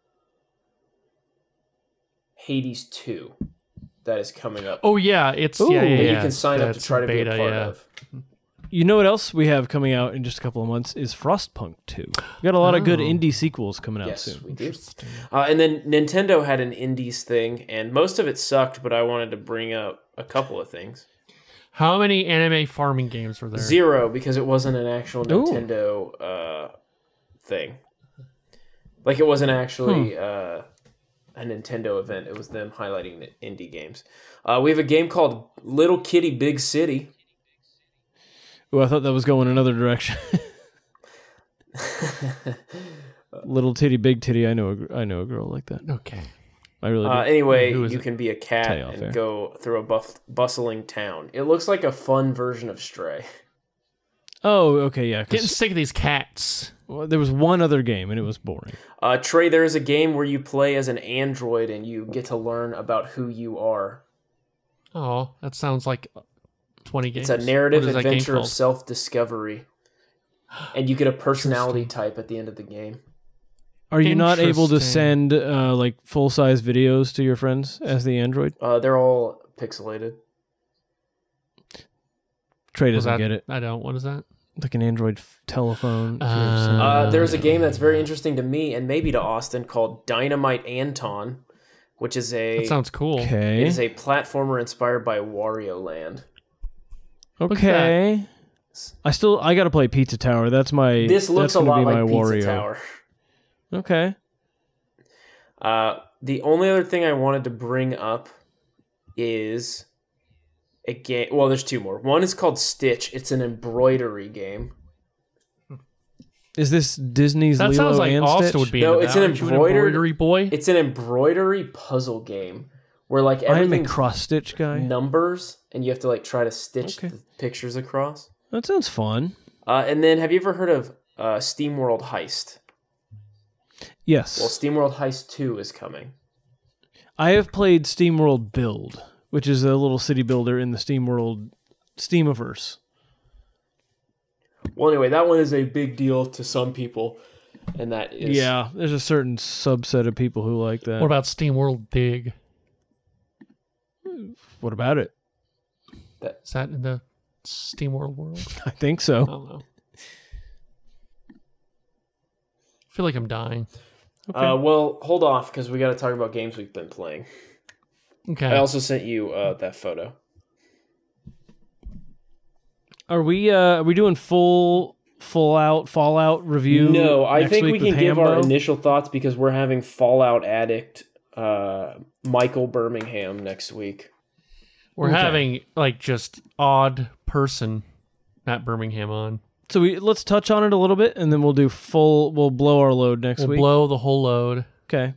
Hades two that is coming up. Oh yeah, it's Ooh. yeah, yeah, that yeah. you can sign up to That's try to beta, be a part yeah. of. You know what else we have coming out in just a couple of months is Frostpunk two. We got a lot of good Oh. indie sequels coming out Yes, soon. we do. Uh, and then Nintendo had an indies thing, and most of it sucked, but I wanted to bring up a couple of things. How many anime farming games were there? Zero, because it wasn't an actual Ooh. Nintendo uh, thing. Like, it wasn't actually Hmm. uh, a Nintendo event. It was them highlighting the indie games. Uh, we have a game called Little Kitty Big City. Oh, I thought that was going another direction. Little titty, big titty. I know. A, gr- I know a girl like that. Okay. I really do. Uh, anyway, Who is you it? can be a cat Tell you off and air. go through a buff- bustling town. It looks like a fun version of Stray. oh, okay, yeah. 'cause- Getting sick of these cats. well, there was one other game and it was boring. Uh, Trey, there is a game where you play as an android and you get to learn about who you are. Oh, that sounds like twenty games. It's a narrative What is that game adventure of called? self-discovery. And you get a personality type at the end of the game. Are you not able to Interesting. send uh, like full size videos to your friends as the android? Uh, they're all pixelated. Trey Was doesn't that- get it. I don't. What is that? Like an android f- telephone. if you're Uh, sending- Uh, there's a game that's very interesting to me and maybe to Austin called Dynamite Anton, which is a That sounds cool. okay. it is a platformer inspired by Wario Land. at Okay. I still I gotta play Pizza Tower. That's my. This looks that's a gonna lot be like my Pizza Wario. Tower. Okay. Uh, the only other thing I wanted to bring up is a game. Well, there's two more. One is called Stitch. It's an embroidery game. Is this Disney's That Lilo sounds like and Austin Stitch? would be. No, into it's that. an Aren't you embroidered- embroidery boy. It's an embroidery puzzle game where like I'm a everything's cross stitch guy. numbers and you have to like try to stitch Okay. the pictures across. That sounds fun. Uh, and then, have you ever heard of uh, SteamWorld Heist? Yes. Well, SteamWorld Heist two is coming. I have played SteamWorld Build, which is a little city builder in the SteamWorld Steamiverse. Well, anyway, that one is a big deal to some people, and that is Yeah, there's a certain subset of people who like that. What about SteamWorld Dig? What about it? Is that in the SteamWorld world? I think I so. don't know. I feel like I'm dying. Uh, well, hold off because we got to talk about games we've been playing. Okay. I also sent you uh, that photo. Are we uh are we doing full full out Fallout review? No, I next think week we with can give our Hambo? initial thoughts because we're having Fallout Addict uh, Michael Birmingham next week. We're Okay. having like just odd person Matt Birmingham on. So we let's touch on it a little bit and then we'll do full we'll blow our load next We'll week. blow the whole load. Okay.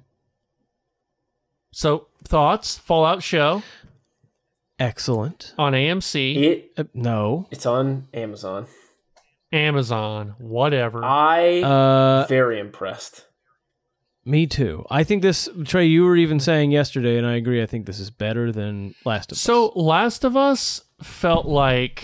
So thoughts? Fallout show Excellent. on A M C, It Uh, no. it's on Amazon. Amazon, whatever. I Uh very impressed. me too. I think this Trey, you were even saying yesterday and I agree, I think this is better than Last of Us. So Last of Us felt like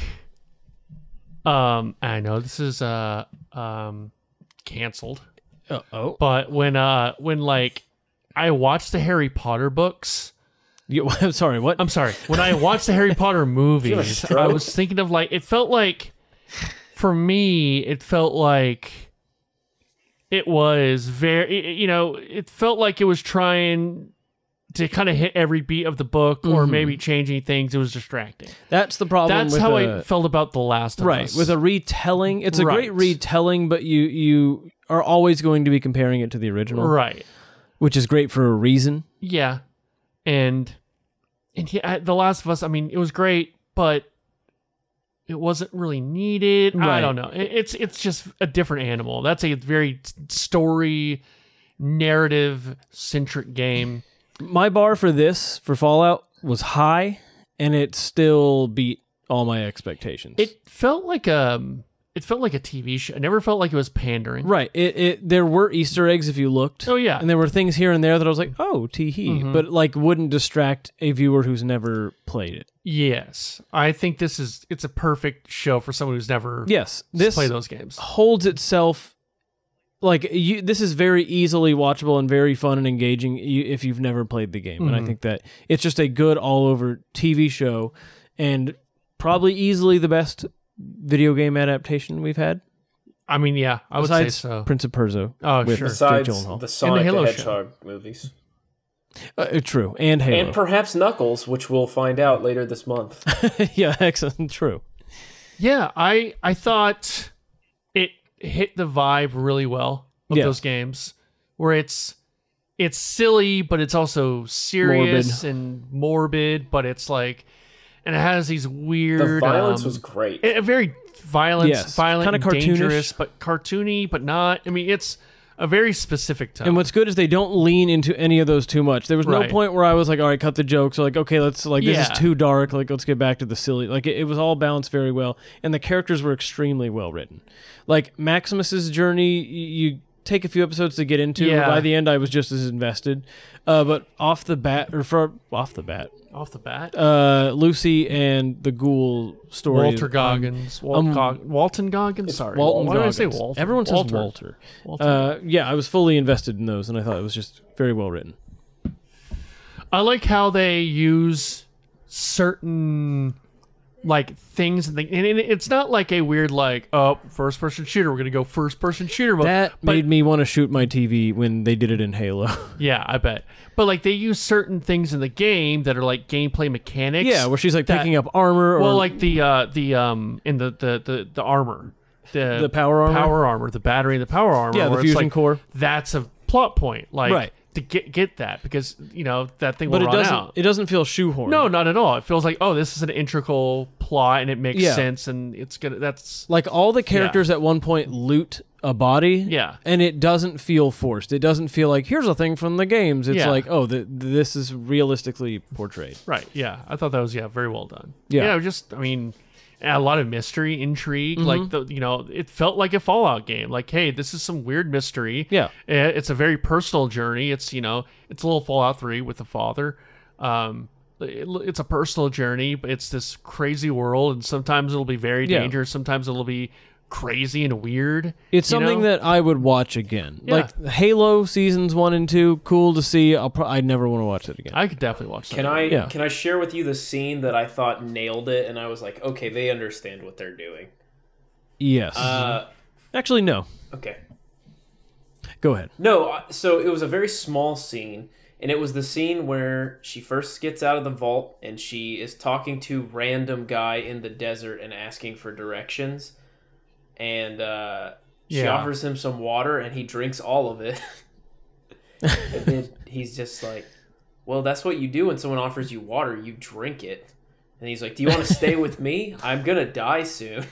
um I know this is uh um canceled. Uh, oh. But when uh when like I watched the Harry Potter books, You, I'm sorry, what? I'm sorry, when I watched the Harry Potter movies, stroke? I was thinking of like it felt like for me it felt like it was very you know, it felt like it was trying to kind of hit every beat of the book or maybe changing things. It was distracting. That's the problem That's with how a, I felt about The Last of right Us. with a retelling. It's a great Right. retelling, but you you are always going to be comparing it to the original, right. which is great for a reason. Yeah, and and yeah, The Last of Us. I mean, it was great, but it wasn't really needed. I Right. don't know. It- It's it's just a different animal. That's a very story, narrative centric game. My bar for this for Fallout was high, and it still beat all my expectations. It felt like um it felt like a T V show. It never felt like it was pandering. Right. It, it there were Easter eggs if you looked. Oh, yeah. And there were things here and there that I was like, oh, tee hee. Mhm. But like wouldn't distract a viewer who's never played it. Yes. I think this is, it's a perfect show for someone who's never Yes. This played those games. holds itself like you this is very easily watchable and very fun and engaging you- if you've never played the game. And I Mhm. think that it's just a good all over T V show and probably easily the best video game adaptation we've had. I mean, yeah, I would Besides say so. Prince of Persia. Oh, with sure. Jake Besides Gyllenhaal. the Sonic the, Halo show. Hedgehog movies. Uh, true. And Halo. And perhaps Knuckles, which we'll find out later this month. Yeah, excellent. True. Yeah, I I thought it hit the vibe really well of Yeah. those games, where it's it's silly, but it's also serious Morbid. and morbid, but it's like, and it has these The weird. violence um, was great. a a very violent, Yes, violent, kinda and cartoonish. dangerous, but cartoony, but not. I mean, it's a very specific tone. And what's good is they don't lean into any of those too much. There was no Right. point where I was like, all right, cut the jokes. Or like, okay, let's like this Yeah. is too dark. Like, let's get back to the silly. Like, it, it was all balanced very well, and the characters were extremely well written. Like Maximus's journey, y- you take a few episodes to get into. Yeah. But by the end, I was just as invested. Uh, but off the bat, or for off the bat, off the bat. uh, Lucy and the ghoul story. Walter Goggins, Wal- um, Gog- Walton Goggins. Sorry, Walton why did I say Goggins. Walton? Everyone says Walter. Walter. Walter. Uh, yeah, I was fully invested in those, and I thought it was just very well written. I like how they use certain like things and, they, and it- it's not like a weird like oh first person shooter we're gonna go first person shooter mode. That but, made me want to shoot my T V when they did it in Halo. yeah I bet but like they use certain things in the game that are like gameplay mechanics. Yeah, where she's like that- picking up armor or well like the uh the um in the the the, the armor the the power armor. power armor the battery and the power armor Yeah, the where it's fusion like, core. that's a plot point like Right. to get get that because you know that thing But will it run doesn't. out. It doesn't feel shoehorned. No, not at all. It feels like, oh, this is an integral plot and it makes Yeah. sense and it's gonna. That's Like all the characters at one point loot a body. Yeah. And it doesn't feel forced. It doesn't feel like here's a thing from the games. It's Yeah. like oh, the, this is realistically portrayed. right. Yeah, I thought that was yeah very well done. Yeah. yeah just I mean, a lot of mystery, intrigue. Mm-hmm. Like the you know, it felt like a Fallout game. Like, hey, this is some weird mystery. Yeah. Eh, it's a very personal journey. It's you know, it's a little Fallout three with the father. Um, it- it's a personal journey, but it's this crazy world, and sometimes it'll be very Yeah. dangerous. Sometimes it'll be crazy and weird. It's you something know? that I would watch again. Yeah. Like Halo seasons one and two, cool to see. I'll pro- I never want to watch it again. I could definitely watch that. Can I Yeah. can I share with you the scene that I thought nailed it, and I was like, okay, they understand what they're doing. yes. Uh, Actually, no. okay. Go ahead. No, uh, so it was a very small scene, and it was the scene where she first gets out of the vault and she is talking to random guy in the desert and asking for directions, and uh, she Yeah. offers him some water and he drinks all of it. And then he's just like, well, that's what you do when someone offers you water, you drink it. And he's like, do you want to stay with me? I'm gonna die soon.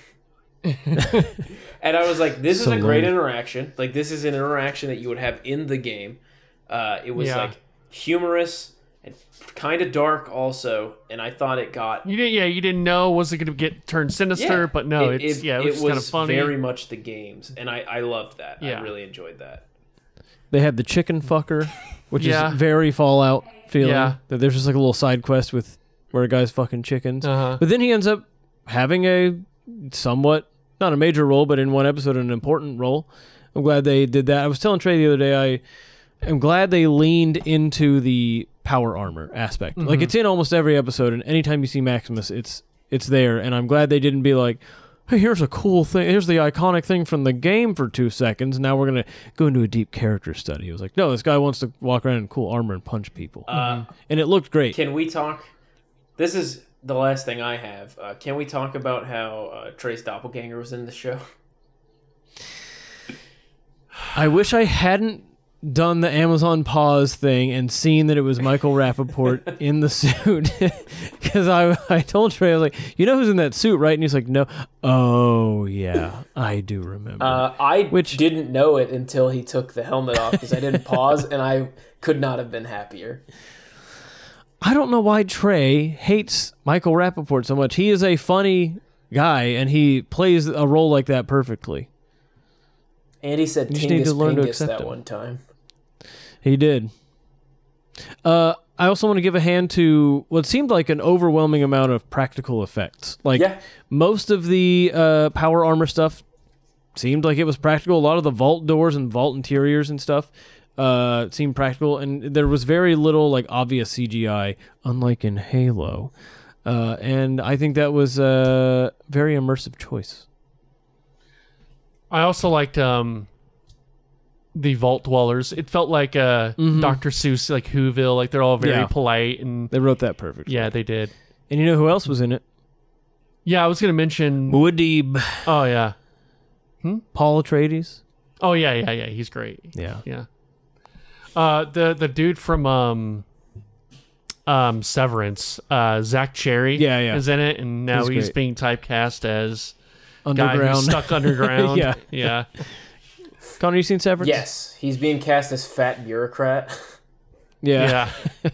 And I was like, this is So a great lame. interaction. Like, this is an interaction that you would have in the game. Uh, it was Yeah. like humorous and kind of dark also, and I thought it got You didn't, yeah, you didn't know was it going to get turned sinister, yeah, but no, it, it's it, yeah, it it was, kind of funny. very much the games, and I I loved that. Yeah. I really enjoyed that. They had the chicken fucker, which Yeah. is very Fallout feeling. Yeah. That there's just like a little side quest with where a guy's fucking chickens. Uh-huh. But then he ends up having a somewhat not a major role, but in one episode an important role. I'm glad they did that. I was telling Trey the other day I am glad they leaned into the power armor aspect. Like it's in almost every episode, and anytime you see Maximus, it's it's there. And I'm glad they didn't be like, hey, here's a cool thing. Here's the iconic thing from the game for two seconds. Now we're going to go into a deep character study. It was like, no, this guy wants to walk around in cool armor and punch people. Uh, And it looked great. Can we talk? This is the last thing I have. Uh, can we talk about how uh, Trey's doppelganger was in the show? I wish I hadn't done the Amazon pause thing and seen that it was Michael Rappaport in the suit. Because I, I told Trey, I was like, you know who's in that suit, right? And he's like, no. Oh, yeah, I do remember. Uh, I Which- didn't know it until he took the helmet off because I didn't pause, and I could not have been happier. I don't know why Trey hates Michael Rappaport so much. He is a funny guy, and he plays a role like that perfectly. Andy said You just need to Tingus learn to Pingus accept that him. one time. He did. Uh, I also want to give a hand to what seemed like an overwhelming amount of practical effects. Like Yeah. most of the uh, power armor stuff seemed like it was practical. A lot of the vault doors and vault interiors and stuff uh, seemed practical, and there was very little like obvious C G I, unlike in Halo. Uh, and I think that was a very immersive choice. I also liked um, the Vault Dwellers. It felt like uh, Doctor Seuss, like Whoville. Like they're all very Yeah. polite and They wrote that perfectly. yeah, they did. And you know who else was in it? Yeah, I was gonna mention. Muad'Dib. Oh yeah. Paul Atreides. Oh yeah, yeah, yeah. He's great. Yeah. Yeah. Uh, the the dude from um, um, Severance, uh, Zach Cherry, Yeah, yeah. is in it, and now He's he's, great. being typecast as guy Underground. who's stuck underground. Yeah. yeah. Connor, you seen Severance? Yes, he's being cast as fat bureaucrat. Yeah. Yeah.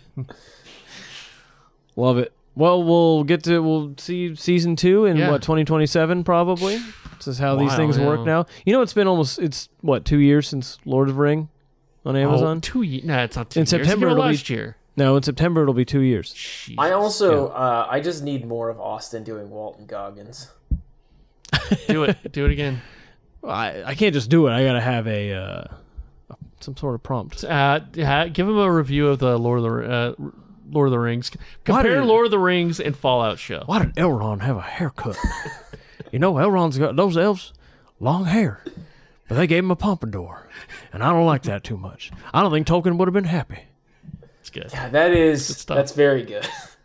Love it. Well, we'll get to we'll see season two in Yeah. what twenty twenty-seven probably. This is how these Wow, things work yeah. now. You know, it's been almost it's what two years since Lord of the Ring on Oh, Amazon. two years. No, it's not two In years. September It came out it'll be- last year. No, in September it'll be two years. Jesus. I also, uh, I just need more of Austin doing Walton Goggins. do it. Do it again. I I can't just do it. I gotta have a uh, some sort of prompt. Uh, ha- give him a review of the Lord of the uh, Lord of the Rings. Compare did- Lord of the Rings and Fallout show. Why did Elrond have a haircut? You know, Elrond's got those elves long hair, but they gave him a pompadour, and I don't like that too much. I don't think Tolkien would have been happy. It's good. Yeah, that is stuff. that's very good.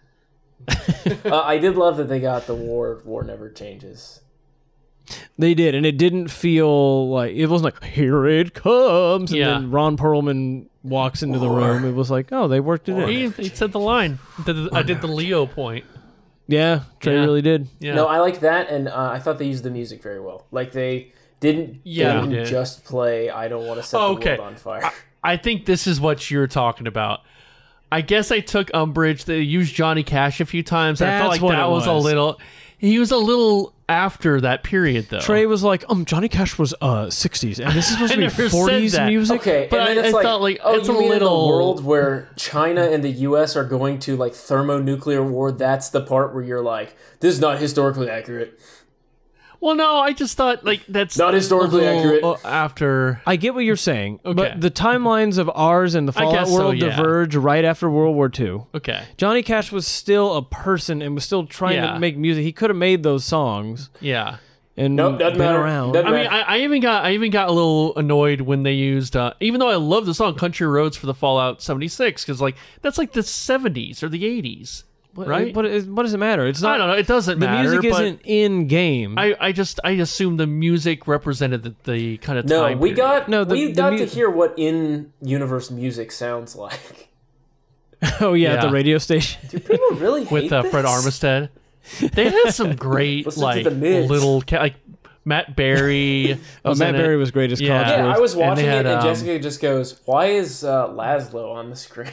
uh, I did love that they got the war. War never changes. They did, and it didn't feel like it wasn't like here it comes, and Yeah. then Ron Perlman walks into the room. It was like, oh, they worked it He, in. he said the line. Did the- I did the Leo point. Yeah, Trey Yeah. really did. Yeah. No, I liked that, and uh, I thought they used the music very well. Like they didn't, Yeah, they they didn't did. just play "I don't want to set Oh, the okay. world on fire." I think this is what you're talking about. I guess I took umbrage. They used Johnny Cash a few times. I felt That's like what that it was. a was. little. He was a little after that period, though. Trey was like, um, Johnny Cash was uh sixties, and this is supposed I to be never said forties that. music. Okay, But and then I- it's I like, felt like oh, it's you a mean little- in the world where China and the U S are going to like thermonuclear war? That's the part where you're like, this is not historically accurate. Well, no, I just thought like that's Not historically a little, accurate. uh, After I get what you're saying, Okay. but the timelines of ours and the I Fallout guess so, world yeah. diverge right after World War Two. okay, Johnny Cash was still a person and was still trying Yeah. to make music. He could have made those songs yeah. and Nope, doesn't been matter. around. Doesn't I mean, matter. I, I even got I even got a little annoyed when they used, uh, even though I love the song "Country Roads" for the Fallout seventy-six, because like that's like the seventies or the eighties, What, right? What, is- what does it matter? It's not. I don't know. It doesn't The matter. music but isn't in game. I, I just I assume the music represented the, the kind of no, time. we period. got No, the- we the got mu- to hear what in-universe music sounds like. oh yeah, at the Yeah. radio station. Do people really hate with uh, Fred this? Armistead. They had some great Listen to like the Mids. little ca- like Matt Berry. Oh, was Matt in it. Berry was great as Yeah. Cogsworth. Yeah, I was And they watching had, it, and um, Jessica just goes, "Why is uh, Laszlo on the screen?"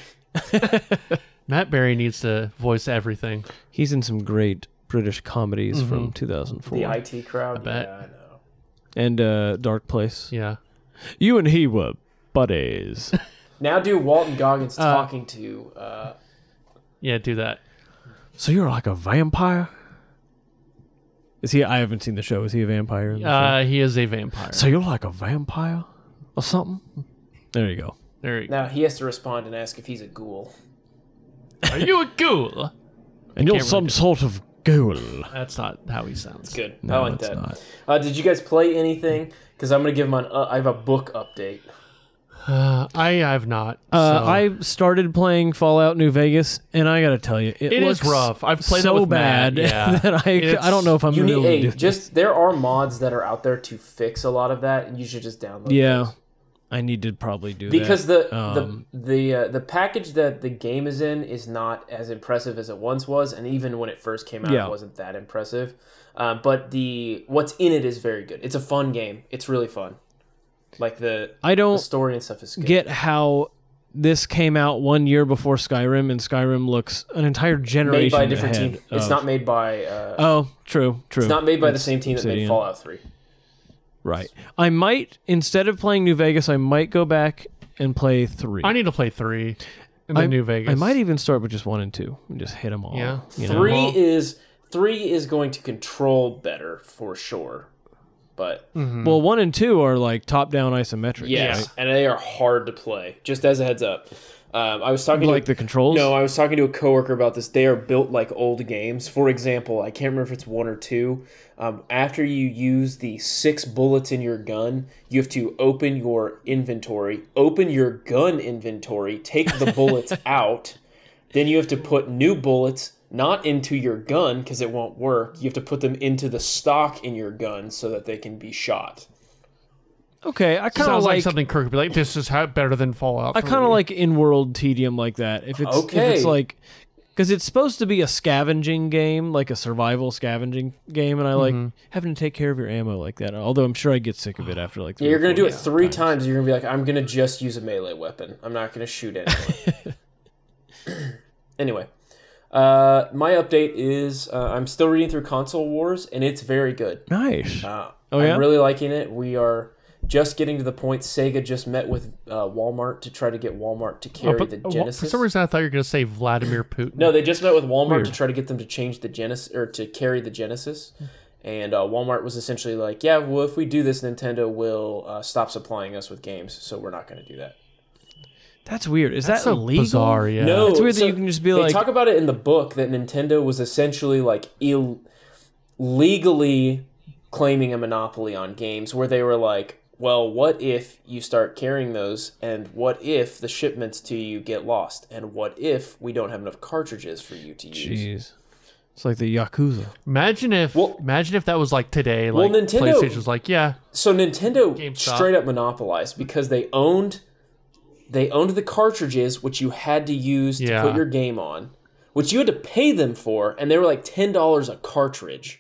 Matt Berry needs to voice everything. He's in some great British comedies Mm-hmm. from two thousand four The I T crowd. bet. Yeah, I know. and uh, Dark Place. Yeah. You and he were buddies. Now do Walton Goggins Uh, talking to. Uh, Yeah, do that. So you're like a vampire? Is he? I haven't seen the show. Is he a vampire? In the show? Uh, he is a vampire. So you're like a vampire or something? There you go. There you go. now he has to respond and ask if he's a ghoul. Are you a ghoul? And you're can't some really do sort of ghoul. That's not how he sounds. Good. I No, like it's that. not. Uh, did you guys play anything? Because I'm gonna give my. Uh, I have a book update. Uh, I have not. Uh, so- I started playing Fallout New Vegas, and I gotta tell you, it, It is looks rough. I've played so that with bad Matt, yeah. that I It's- I don't know if I'm You gonna need be able a to do this. just. There are mods that are out there to fix a lot of that, and you should just download. Yeah, those. I need to probably do Because that. the Um, the the uh, the package that the game is in is not as impressive as it once was, and even when it first came out, Yeah. it wasn't that impressive. Uh, but the what's in it is very good. It's a fun game. It's really fun. Like the I the don't story and stuff is good. get how this came out one year before Skyrim, and Skyrim looks an entire generation Made by a different ahead team. It's of- not made by. Uh, Oh, true, true. it's not made by the It's same team that made Obsidian. Fallout Three. Right. I might, instead of playing New Vegas, I might go back and play three. I need to play three in the I, New Vegas. I might even start with just one and two and just hit them all. Yeah. you know? Three Well- is three is going to control better for sure, but Well, one and two are like top-down isometric. yes, right? and they are hard to play. Just as a heads up, um, I was talking Like to the controls. no, I was talking to a coworker about this. They are built like old games. For example, I can't remember if it's one or two. Um, after you use the six bullets in your gun, you have to open your inventory, open your gun inventory, take the bullets out. Then you have to put new bullets not into your gun because it won't work. You have to put them into the stock in your gun so that they can be shot. Okay, I kind of Sounds like, like. something Kirk would be like, this is how better than Fallout. I kind of three." like in-world tedium like that. If it's if Okay. it's like, because it's supposed to be a scavenging game, like a survival scavenging game, and I like Mm-hmm. having to take care of your ammo like that. Although I'm sure I get sick of it after like. Three Yeah, you're or going to four do it three times. times. You're going to be like, I'm going to just use a melee weapon. I'm not going to shoot anyone. Anyway, uh, my update is uh, I'm still reading through Console Wars, and it's very good. Nice. Uh, Oh, yeah? I'm really liking it. We are just getting to the point. Sega just met with uh, Walmart to try to get Walmart to Oh, carry but, the uh, Genesis. For some reason, I thought you were going to say Vladimir Putin. No, they just met with Walmart Weird. to try to get them to change the Genesis or to carry the Genesis. And uh, Walmart was essentially like, yeah, well, if we do this, Nintendo will uh, stop supplying us with games, so we're not going to do that. That's weird. Is That's that so legal? bizarre, yeah. No, It's weird that so you can just be they like- talk about it in the book that Nintendo was essentially like Ill- legally claiming a monopoly on games, where they were like, well, what if you start carrying those, and what if the shipments to you get lost, and what if we don't have enough cartridges for you to use? Jeez. It's like the Yakuza. Imagine if, Well- imagine if that was like today. Well, Like Nintendo- PlayStation was like, yeah, So Nintendo GameStop. straight up monopolized because they owned they owned the cartridges which you had to use to Yeah. put your game on, which you had to pay them for, and they were like ten dollars a cartridge.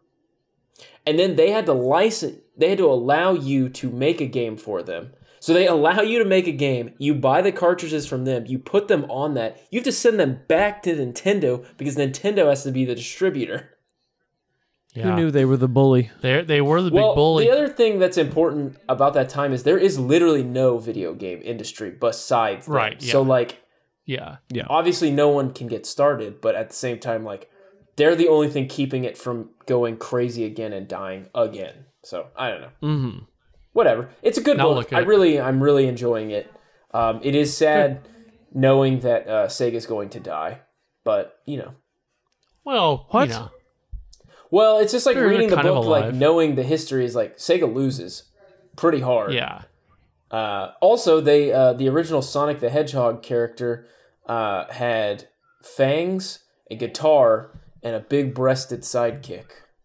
And then they had to license they had to allow you to make a game for them. So they allow you to make a game, you buy the cartridges from them, you put them on that, you have to send them back to Nintendo because Nintendo has to be the distributor. yeah. Who knew they were the bully? They they were the Well, big bully. the other thing that's important about that time is there is literally no video game industry besides them. Right, yeah. So like yeah, obviously no one can get started, but at the same time like they're the only thing keeping it from going crazy again and dying again. So I don't know. Mm-hmm. Whatever. It's a good Now book. look at I it. really I'm really enjoying it. Um, it is sad knowing that uh, Sega's going to die, but you know. well, What? You know, Well, it's just like They're reading the kind of book, like alive. knowing the history is like Sega loses pretty hard. yeah. Uh, also, they uh, the original Sonic the Hedgehog character uh, had fangs, a guitar, and a big-breasted sidekick.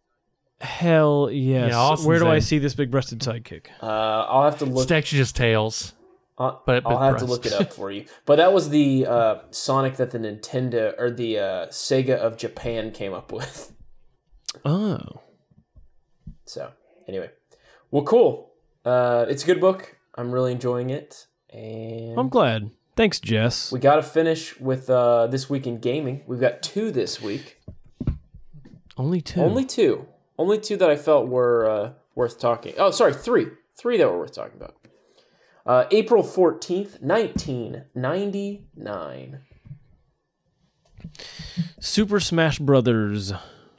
Hell yes. Yeah, Austin's Where do I in. see this big-breasted sidekick? Uh, I'll have to look. It's actually just tails. uh, but- I'll but have to breast. look it up for you. But that was the uh, Sonic that the Nintendo or the uh, Sega of Japan came up with. Oh. So anyway, well, cool. Uh, it's a good book. I'm really enjoying it, and I'm glad. Thanks, Jess. we got to finish with uh, this week in gaming. We've got two this week. Only two. Only two. Only two that I felt were uh, worth talking. Oh, sorry, three. Three that were worth talking about. Uh, April fourteenth, nineteen ninety-nine. Super Smash Brothers.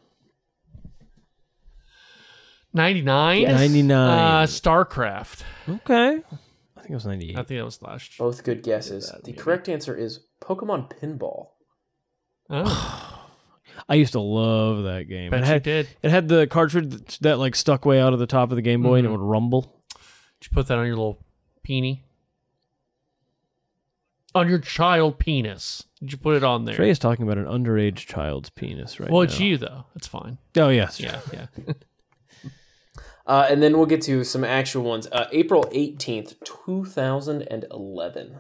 ninety-nine? Yes. ninety-nine. Uh, StarCraft. Okay. I think it was ninety-eight. I think that was last. Both good guesses. that, The maybe. correct answer is Pokemon Pinball. Oh, I used to love that game. bet it you had, did. It had the cartridge that, that like stuck way out of the top of the Game Boy and it Mhm. would rumble. Did you put that on your little peenie? On your child penis. Did you put it on there? Trey is talking about an underage child's penis right well, now. it's you, though. That's fine. Oh, yes. Yeah, yeah. Uh, and then we'll get to some actual ones. Uh, April eighteenth, two thousand eleven.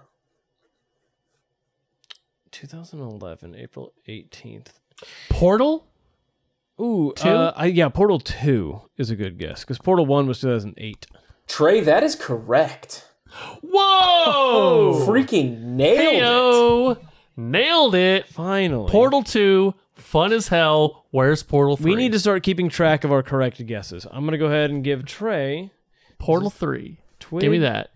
twenty eleven, April eighteenth. Portal? Ooh, Two? Uh, I, yeah, Portal two is a good guess because Portal one was two thousand eight. Trey, that is correct. Whoa! Freaking nailed it. Heyo! Nailed it. Finally. Portal two, fun as hell. Where's Portal three? We need to start keeping track of our correct guesses. I'm going to go ahead and give Trey. Portal three. Twig. Give me that.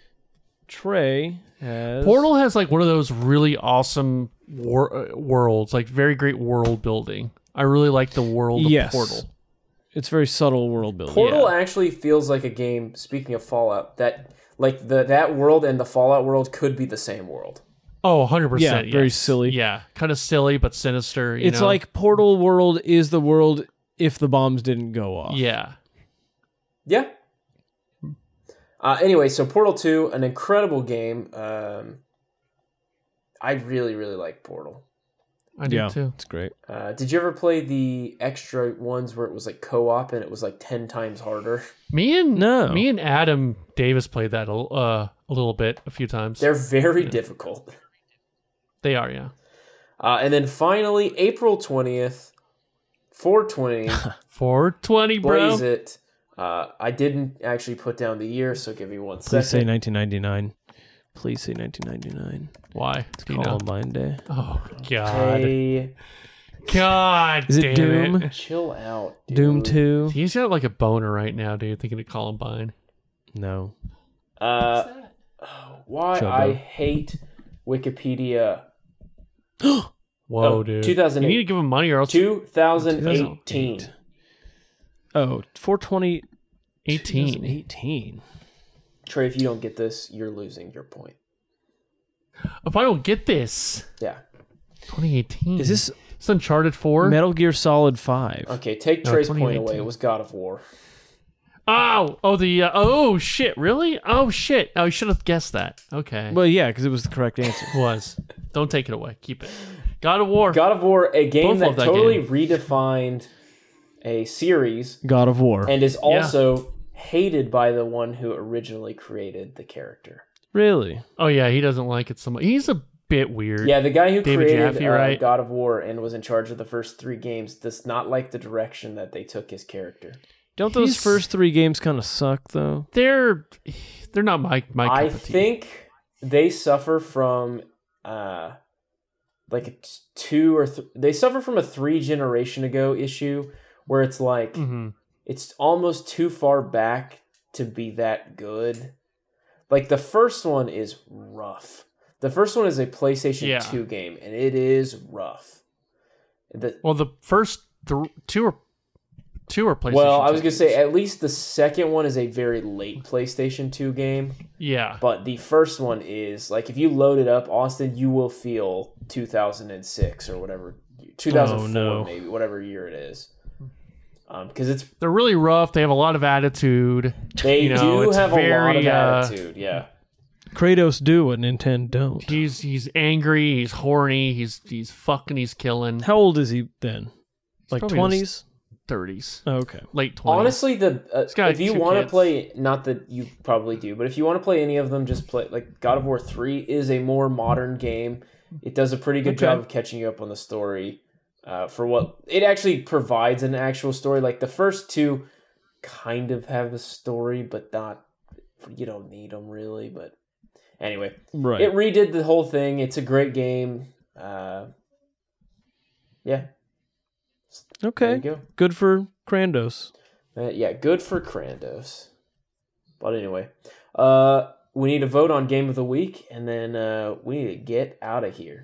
Trey has. Portal has like one of those really awesome wor- uh, worlds, like very great world building. I really like the world of Yes. Portal. It's very subtle world building. Portal Yeah. actually feels like a game, speaking of Fallout, that like the that world and the Fallout world could be the same world. Oh, one hundred percent. Yeah, very yes. silly. Yeah, kind of silly, but sinister. You It's know? like Portal World is the world if the bombs didn't go off. Yeah. Yeah. Uh, anyway, so Portal two, an incredible game. Um, I really, really like Portal. I do Yeah, too. it's great. Uh, did you ever play the extra ones where it was like co-op and it was like ten times harder? Me and No. me and Adam Davis played that a, uh, a little bit, a few times. They're very difficult. They are, yeah. Uh, and then finally, April twentieth, four twenty, four twenty, bro. Blaze It. Uh, I didn't actually put down the year, so give me one Please say second. nineteen ninety-nine. Please say nineteen ninety-nine. Why? Do you know? Columbine Day. Oh God. Hey, God. Is it damn Doom? It. chill out, dude. Doom two? He's got like a boner right now, dude. Thinking of Columbine. No. Uh, why Chubbo. I hate Wikipedia. Whoa, Oh, dude. two thousand eight. You need to give him money or else. two thousand eighteen. Oh, four twenty. eighteen. eighteen. Trey, if you don't get this, you're losing your point. If I don't get this, Yeah. twenty eighteen. Is this It's Uncharted four? Metal Gear Solid five? Okay, take No, Trey's point twenty eighteen. away. It was God of War. Oh, oh, the uh, oh shit, really? Oh shit! Oh, you should have guessed that. Okay, Well, yeah, because it was the correct answer. was. Don't take it away. Keep it. God of War. God of War, a game Both that love that totally game. redefined a series God of War. and is also hated by the one who originally created the character. Really? Oh yeah, he doesn't like it so much. He's a bit weird. Yeah, the guy who David created Jaffe, uh, right? God of War and was in charge of the first three games does not like the direction that they took his character. Don't those He's- first three games kind of suck, though? They're they're not my my cup I of tea. think they suffer from uh like a t- two or th- they suffer from a three generation ago issue where it's like Mhm. it's almost too far back to be that good. Like the first one is rough. The first one is a PlayStation Yeah. two game and it is rough. The, Well, the first th- two are two are PlayStation. well, I was two going to say games. at least the second one is a very late PlayStation two game. yeah. But the first one is like if you load it up, Austin, you will feel two thousand six or whatever, two thousand four Oh, no. maybe, whatever year it is. Because it's They're really rough. They have a lot of attitude. they You know, do it's have a lot very, of uh, attitude. Yeah, Kratos do what Nintendo don't. He's he's angry. He's horny. He's he's fucking. He's killing. How old is he then? Like probably in his twenties? Thirties, Oh, okay. late twenties. honestly, the uh, got if you two want to kids. play, not that you probably do, but if you want to play any of them, just play like God of War three is a more modern game. It does a pretty good Okay. job of catching you up on the story. Uh, for what it actually provides an actual story. Like the first two kind of have a story, but not, you don't need them really. But anyway, Right. it redid the whole thing. It's a great game. Uh, yeah, there okay. you go. Good for Krandos. Uh, yeah, good for Krandos. But anyway, uh, we need to vote on game of the week, and then uh, we need to get out of here.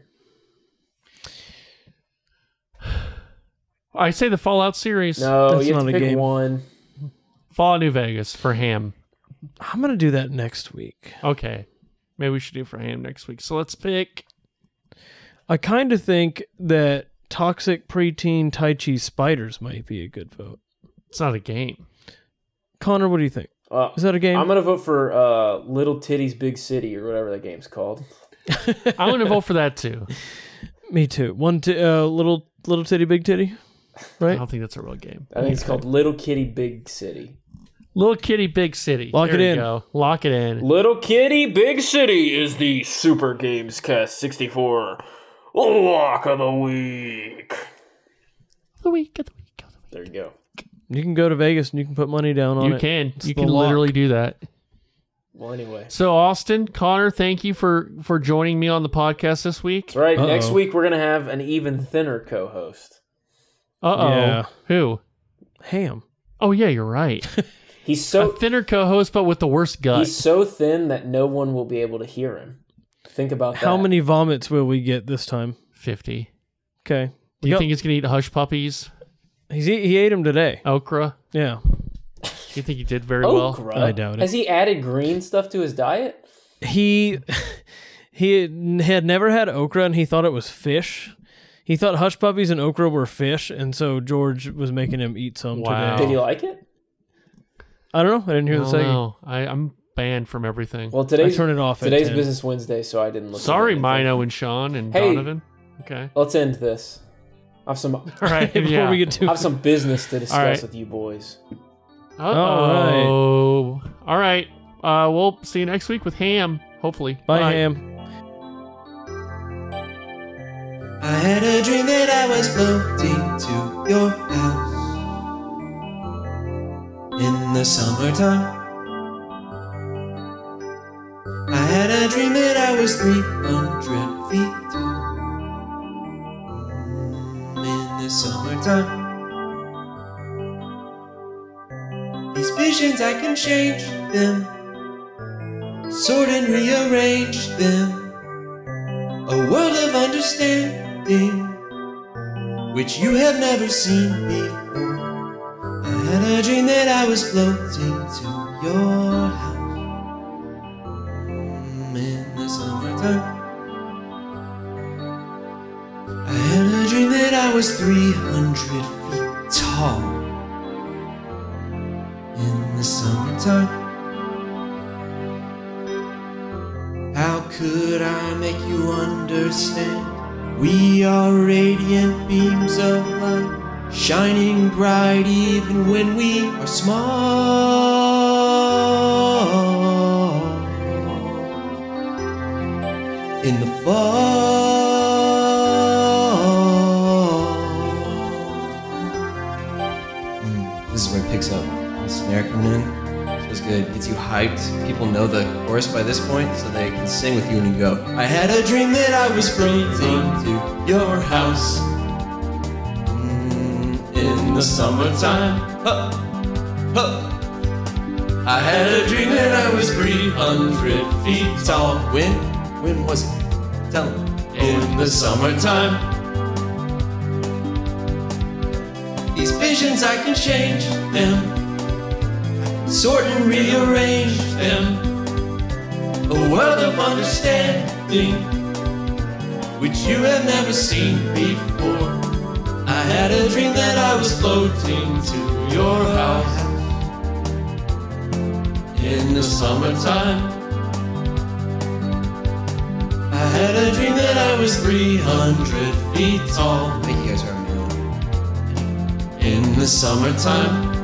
I say the Fallout series. No, That's you have not to a pick game. one. Fallout New Vegas for Ham. I'm going to do that next week. Okay, maybe we should do for Ham next week. So let's pick. I kind of think that Toxic Preteen Tai Chi Spiders might be a good vote. It's not a game. Connor, what do you think? Uh, Is that a game? I'm gonna vote for uh, Little Titties Big City or whatever that game's called. I'm gonna vote for that too. Me too. One t- uh, little little titty, big titty, I right? don't think that's a real game. I think it's called Little Kitty Big City. Little Kitty, Big City. Lock There it you in. Go. Lock it in. Little Kitty Big City is the Super Games Cast sixty-four Lock of the Week. The week of the week of the week. There you go. You can go to Vegas and you can put money down on You it. can. It's You the can lock. literally do that. Well, Well, anyway. So, Austin, Connor, thank you for, for joining me on the podcast this week. That's right. Uh-oh. Next week, we're going to have an even thinner co-host. Uh-oh. Yeah. Who? Ham. Oh, yeah, you're right. He's A so thinner co-host, but with the worst gut. he's so thin that no one will be able to hear him. Think about that. How many vomits will we get this time? fifty. Okay. Do you Yep. think he's going to eat hush puppies? He's eat, he ate them today. Okra? Yeah. You think he did very well? Okra? I doubt it. Has he added green stuff to his diet? He he had never had okra and he thought it was fish. He thought hush puppies and okra were fish, and so George was making him eat some Wow. today. Did he like it? I don't know. I didn't hear the Oh, second. no. I, I'm banned from everything. Well, I today's turned it off at today's ten. Business Wednesday, so I didn't look. Sorry, into anything. Mino and Sean and Hey. Donovan. Okay. Let's end this. I have some All right. Before yeah. we get I too have some business to discuss right. with you boys. Uh-oh. All right. Uh, we'll see you next week with Ham, hopefully. Bye, Ham. I had a dream that I was floating to your house in the summertime. I had a dream that I was three hundred feet tall mm, in the summertime. These visions, I can change them, sort and rearrange them. A world of understanding, which you have never seen before. I had a dream that I was floating to your house mm, in the summertime. I had a dream that I was three hundred feet tall in the summertime. How could I make you understand? We are radiant beams of light, shining bright even when we are small. In the fall. Mm, this is where it picks up. The snare coming in. Feels good. Gets you hyped. People know the chorus by this point, so they can sing with you and you go. I had a dream that I was floating to your house mm, in the summertime. Huh. Huh. I had a dream that I was three hundred feet tall. When? When was it? Tell me. In the summertime. These visions, I can change them, sort and rearrange them. A world of understanding, which you have never seen before. I had a dream that I was floating to your house in the summertime. I had a dream that I was three hundred feet tall. Thank you guys are amazing. In the summertime.